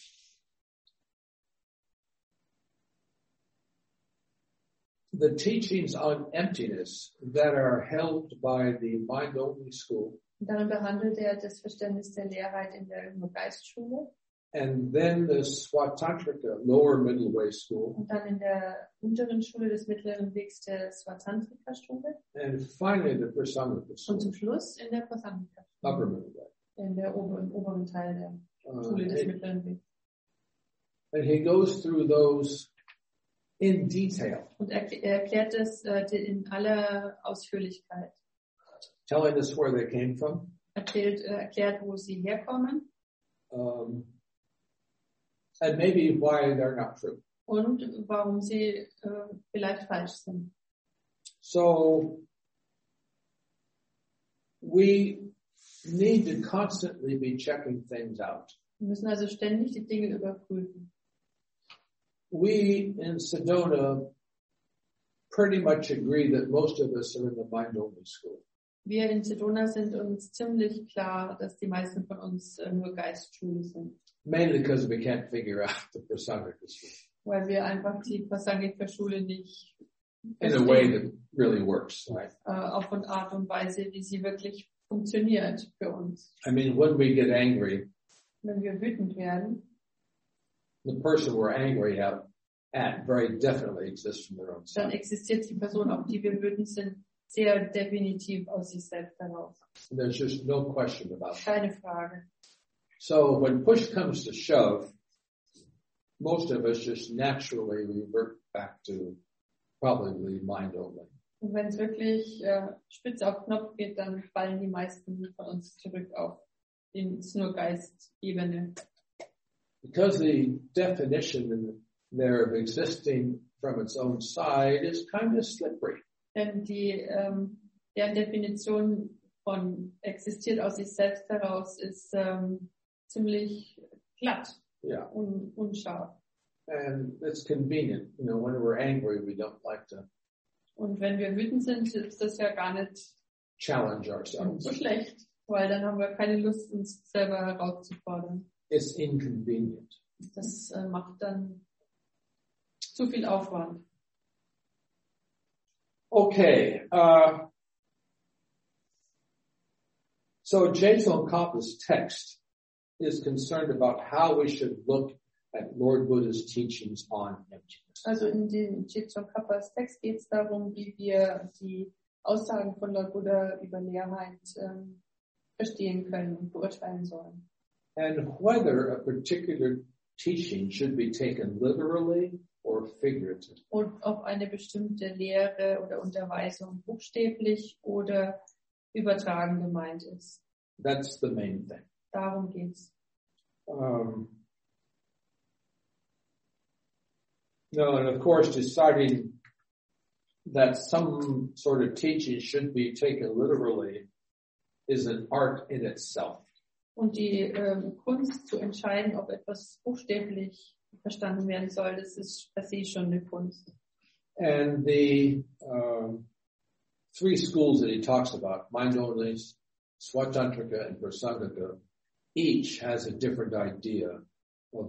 the teachings on emptiness that are held by the mind-only school. Und darin behandelt er das Verständnis der Leerheit in der Geistschule And then the Swatantrika lower middle way school. und dann in der unteren Schule des mittleren Wegs der Swatantrika-Schule And finally the Prasamrita und school, zum Schluss in der Prasamrika, upper middle way. in der oberen Teil der Schule des mittleren Wegs. And he goes through those in detail, Und er erklärt es in aller Ausführlichkeit. telling us where they came from, Erklärt, wo sie herkommen and maybe why they're not true. und warum sie vielleicht falsch sind. So we need to constantly be checking things out. Wir müssen also ständig die Dinge überprüfen. We in Sedona pretty much agree that most of us are in the mind-only school. Wir in Sedona sind uns ziemlich klar, dass die meisten von uns nur Geistschule sind, Mainly because we can't figure out the Prasamrita school weil wir einfach die Prasangika-Schule nicht in a way that really works, right? auf eine Art und Weise, wie sie wirklich funktioniert für uns. I mean, when we get angry, Wenn wir wütend werden, the person we're angry at very definitely exists from their own dann side. existiert die Person, auf die wir wütend sind, sehr definitiv aus sich selbst heraus. There's just no question about that. Keine Frage. So when push comes to shove, most of us just naturally revert back to probably mind only. Und wenn es wirklich spitz auf Knopf geht, dann fallen die meisten von uns zurück auf die nur Geistebene. Because the definition there of existing from its own side is kind of slippery. Denn deren Definition von existiert aus sich selbst heraus ist ziemlich glatt, Yeah. unscharf. And it's convenient. You know, when we're angry, we don't like to Und wenn wir wütend sind, ist das ja gar nicht challenge ourselves. so schlecht, weil dann haben wir keine Lust, uns selber herauszufordern. It's inconvenient. Das macht dann zu viel Aufwand. Okay. So Je Tsongkhapa's text is concerned about how we should look at Lord Buddha's teachings on emptiness. Also in dem Je Tsongkhapas Text geht es darum, wie wir die Aussagen von Lord Buddha über Leerheit verstehen können und beurteilen sollen. And whether a particular teaching should be taken literally or figuratively. Und ob eine bestimmte Lehre oder Unterweisung buchstäblich oder übertragen gemeint ist. That's the main thing. Darum geht's. No, and of course deciding that some sort of teaching should be taken literally is an art in itself. Und die Kunst zu entscheiden, ob etwas buchstäblich verstanden werden soll, das ist per se schon eine Kunst. And the three schools that he talks about, mind-only, Swatantrika, and Prasangika, each has a different idea of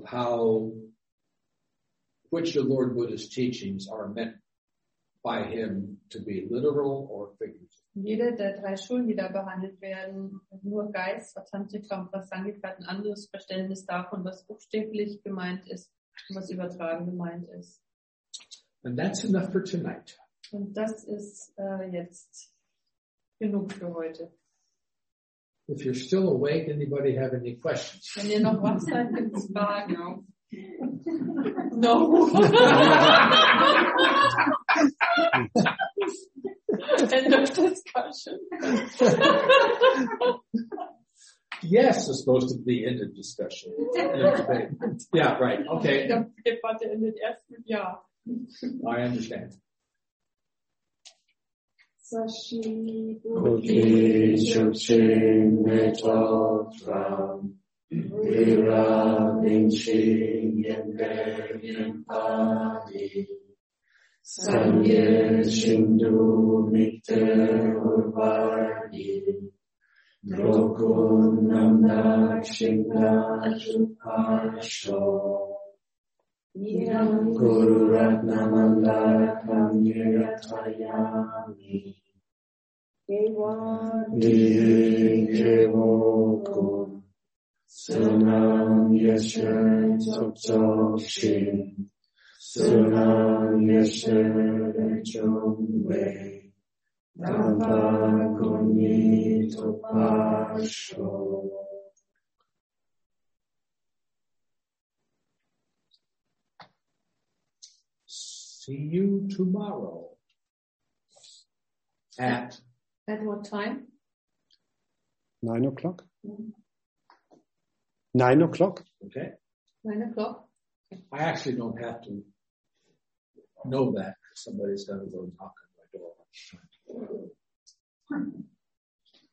which the Lord Buddha's teachings are meant by him to be literal or figurative. Jede der 3 Schulen, die da behandelt werden, nur Geist, Swatantrika und Prasangika, hat ein anderes Verständnis davon, was buchstäblich gemeint ist und was übertragen gemeint ist. And that's enough for tonight. Und das ist jetzt genug für heute. If you're still awake, anybody have any questions? Wenn ihr noch wach seid, gibt es Fragen. No. End of discussion. Yes, it's supposed to be end of discussion. Yeah, right. Okay. Die Debatte endet erst mit Ja. I understand. Sashi Buddhi Chukchin Metotram Vira Vinci Yenderian Padi Sanye Shindu Mikte Urvadi Drogunam Dakshinga Chupasho Guru Ratnamanda Kamyiratayami Nihikevokum Sunam Yeshe Tsoktsokshim Sunam Yeshe Chungwe Dampa Kunyi Tupasho. See you tomorrow. At what time? 9 o'clock. 9 o'clock. Okay. 9 o'clock. I actually don't have to know that. Somebody's going to go knock on my door.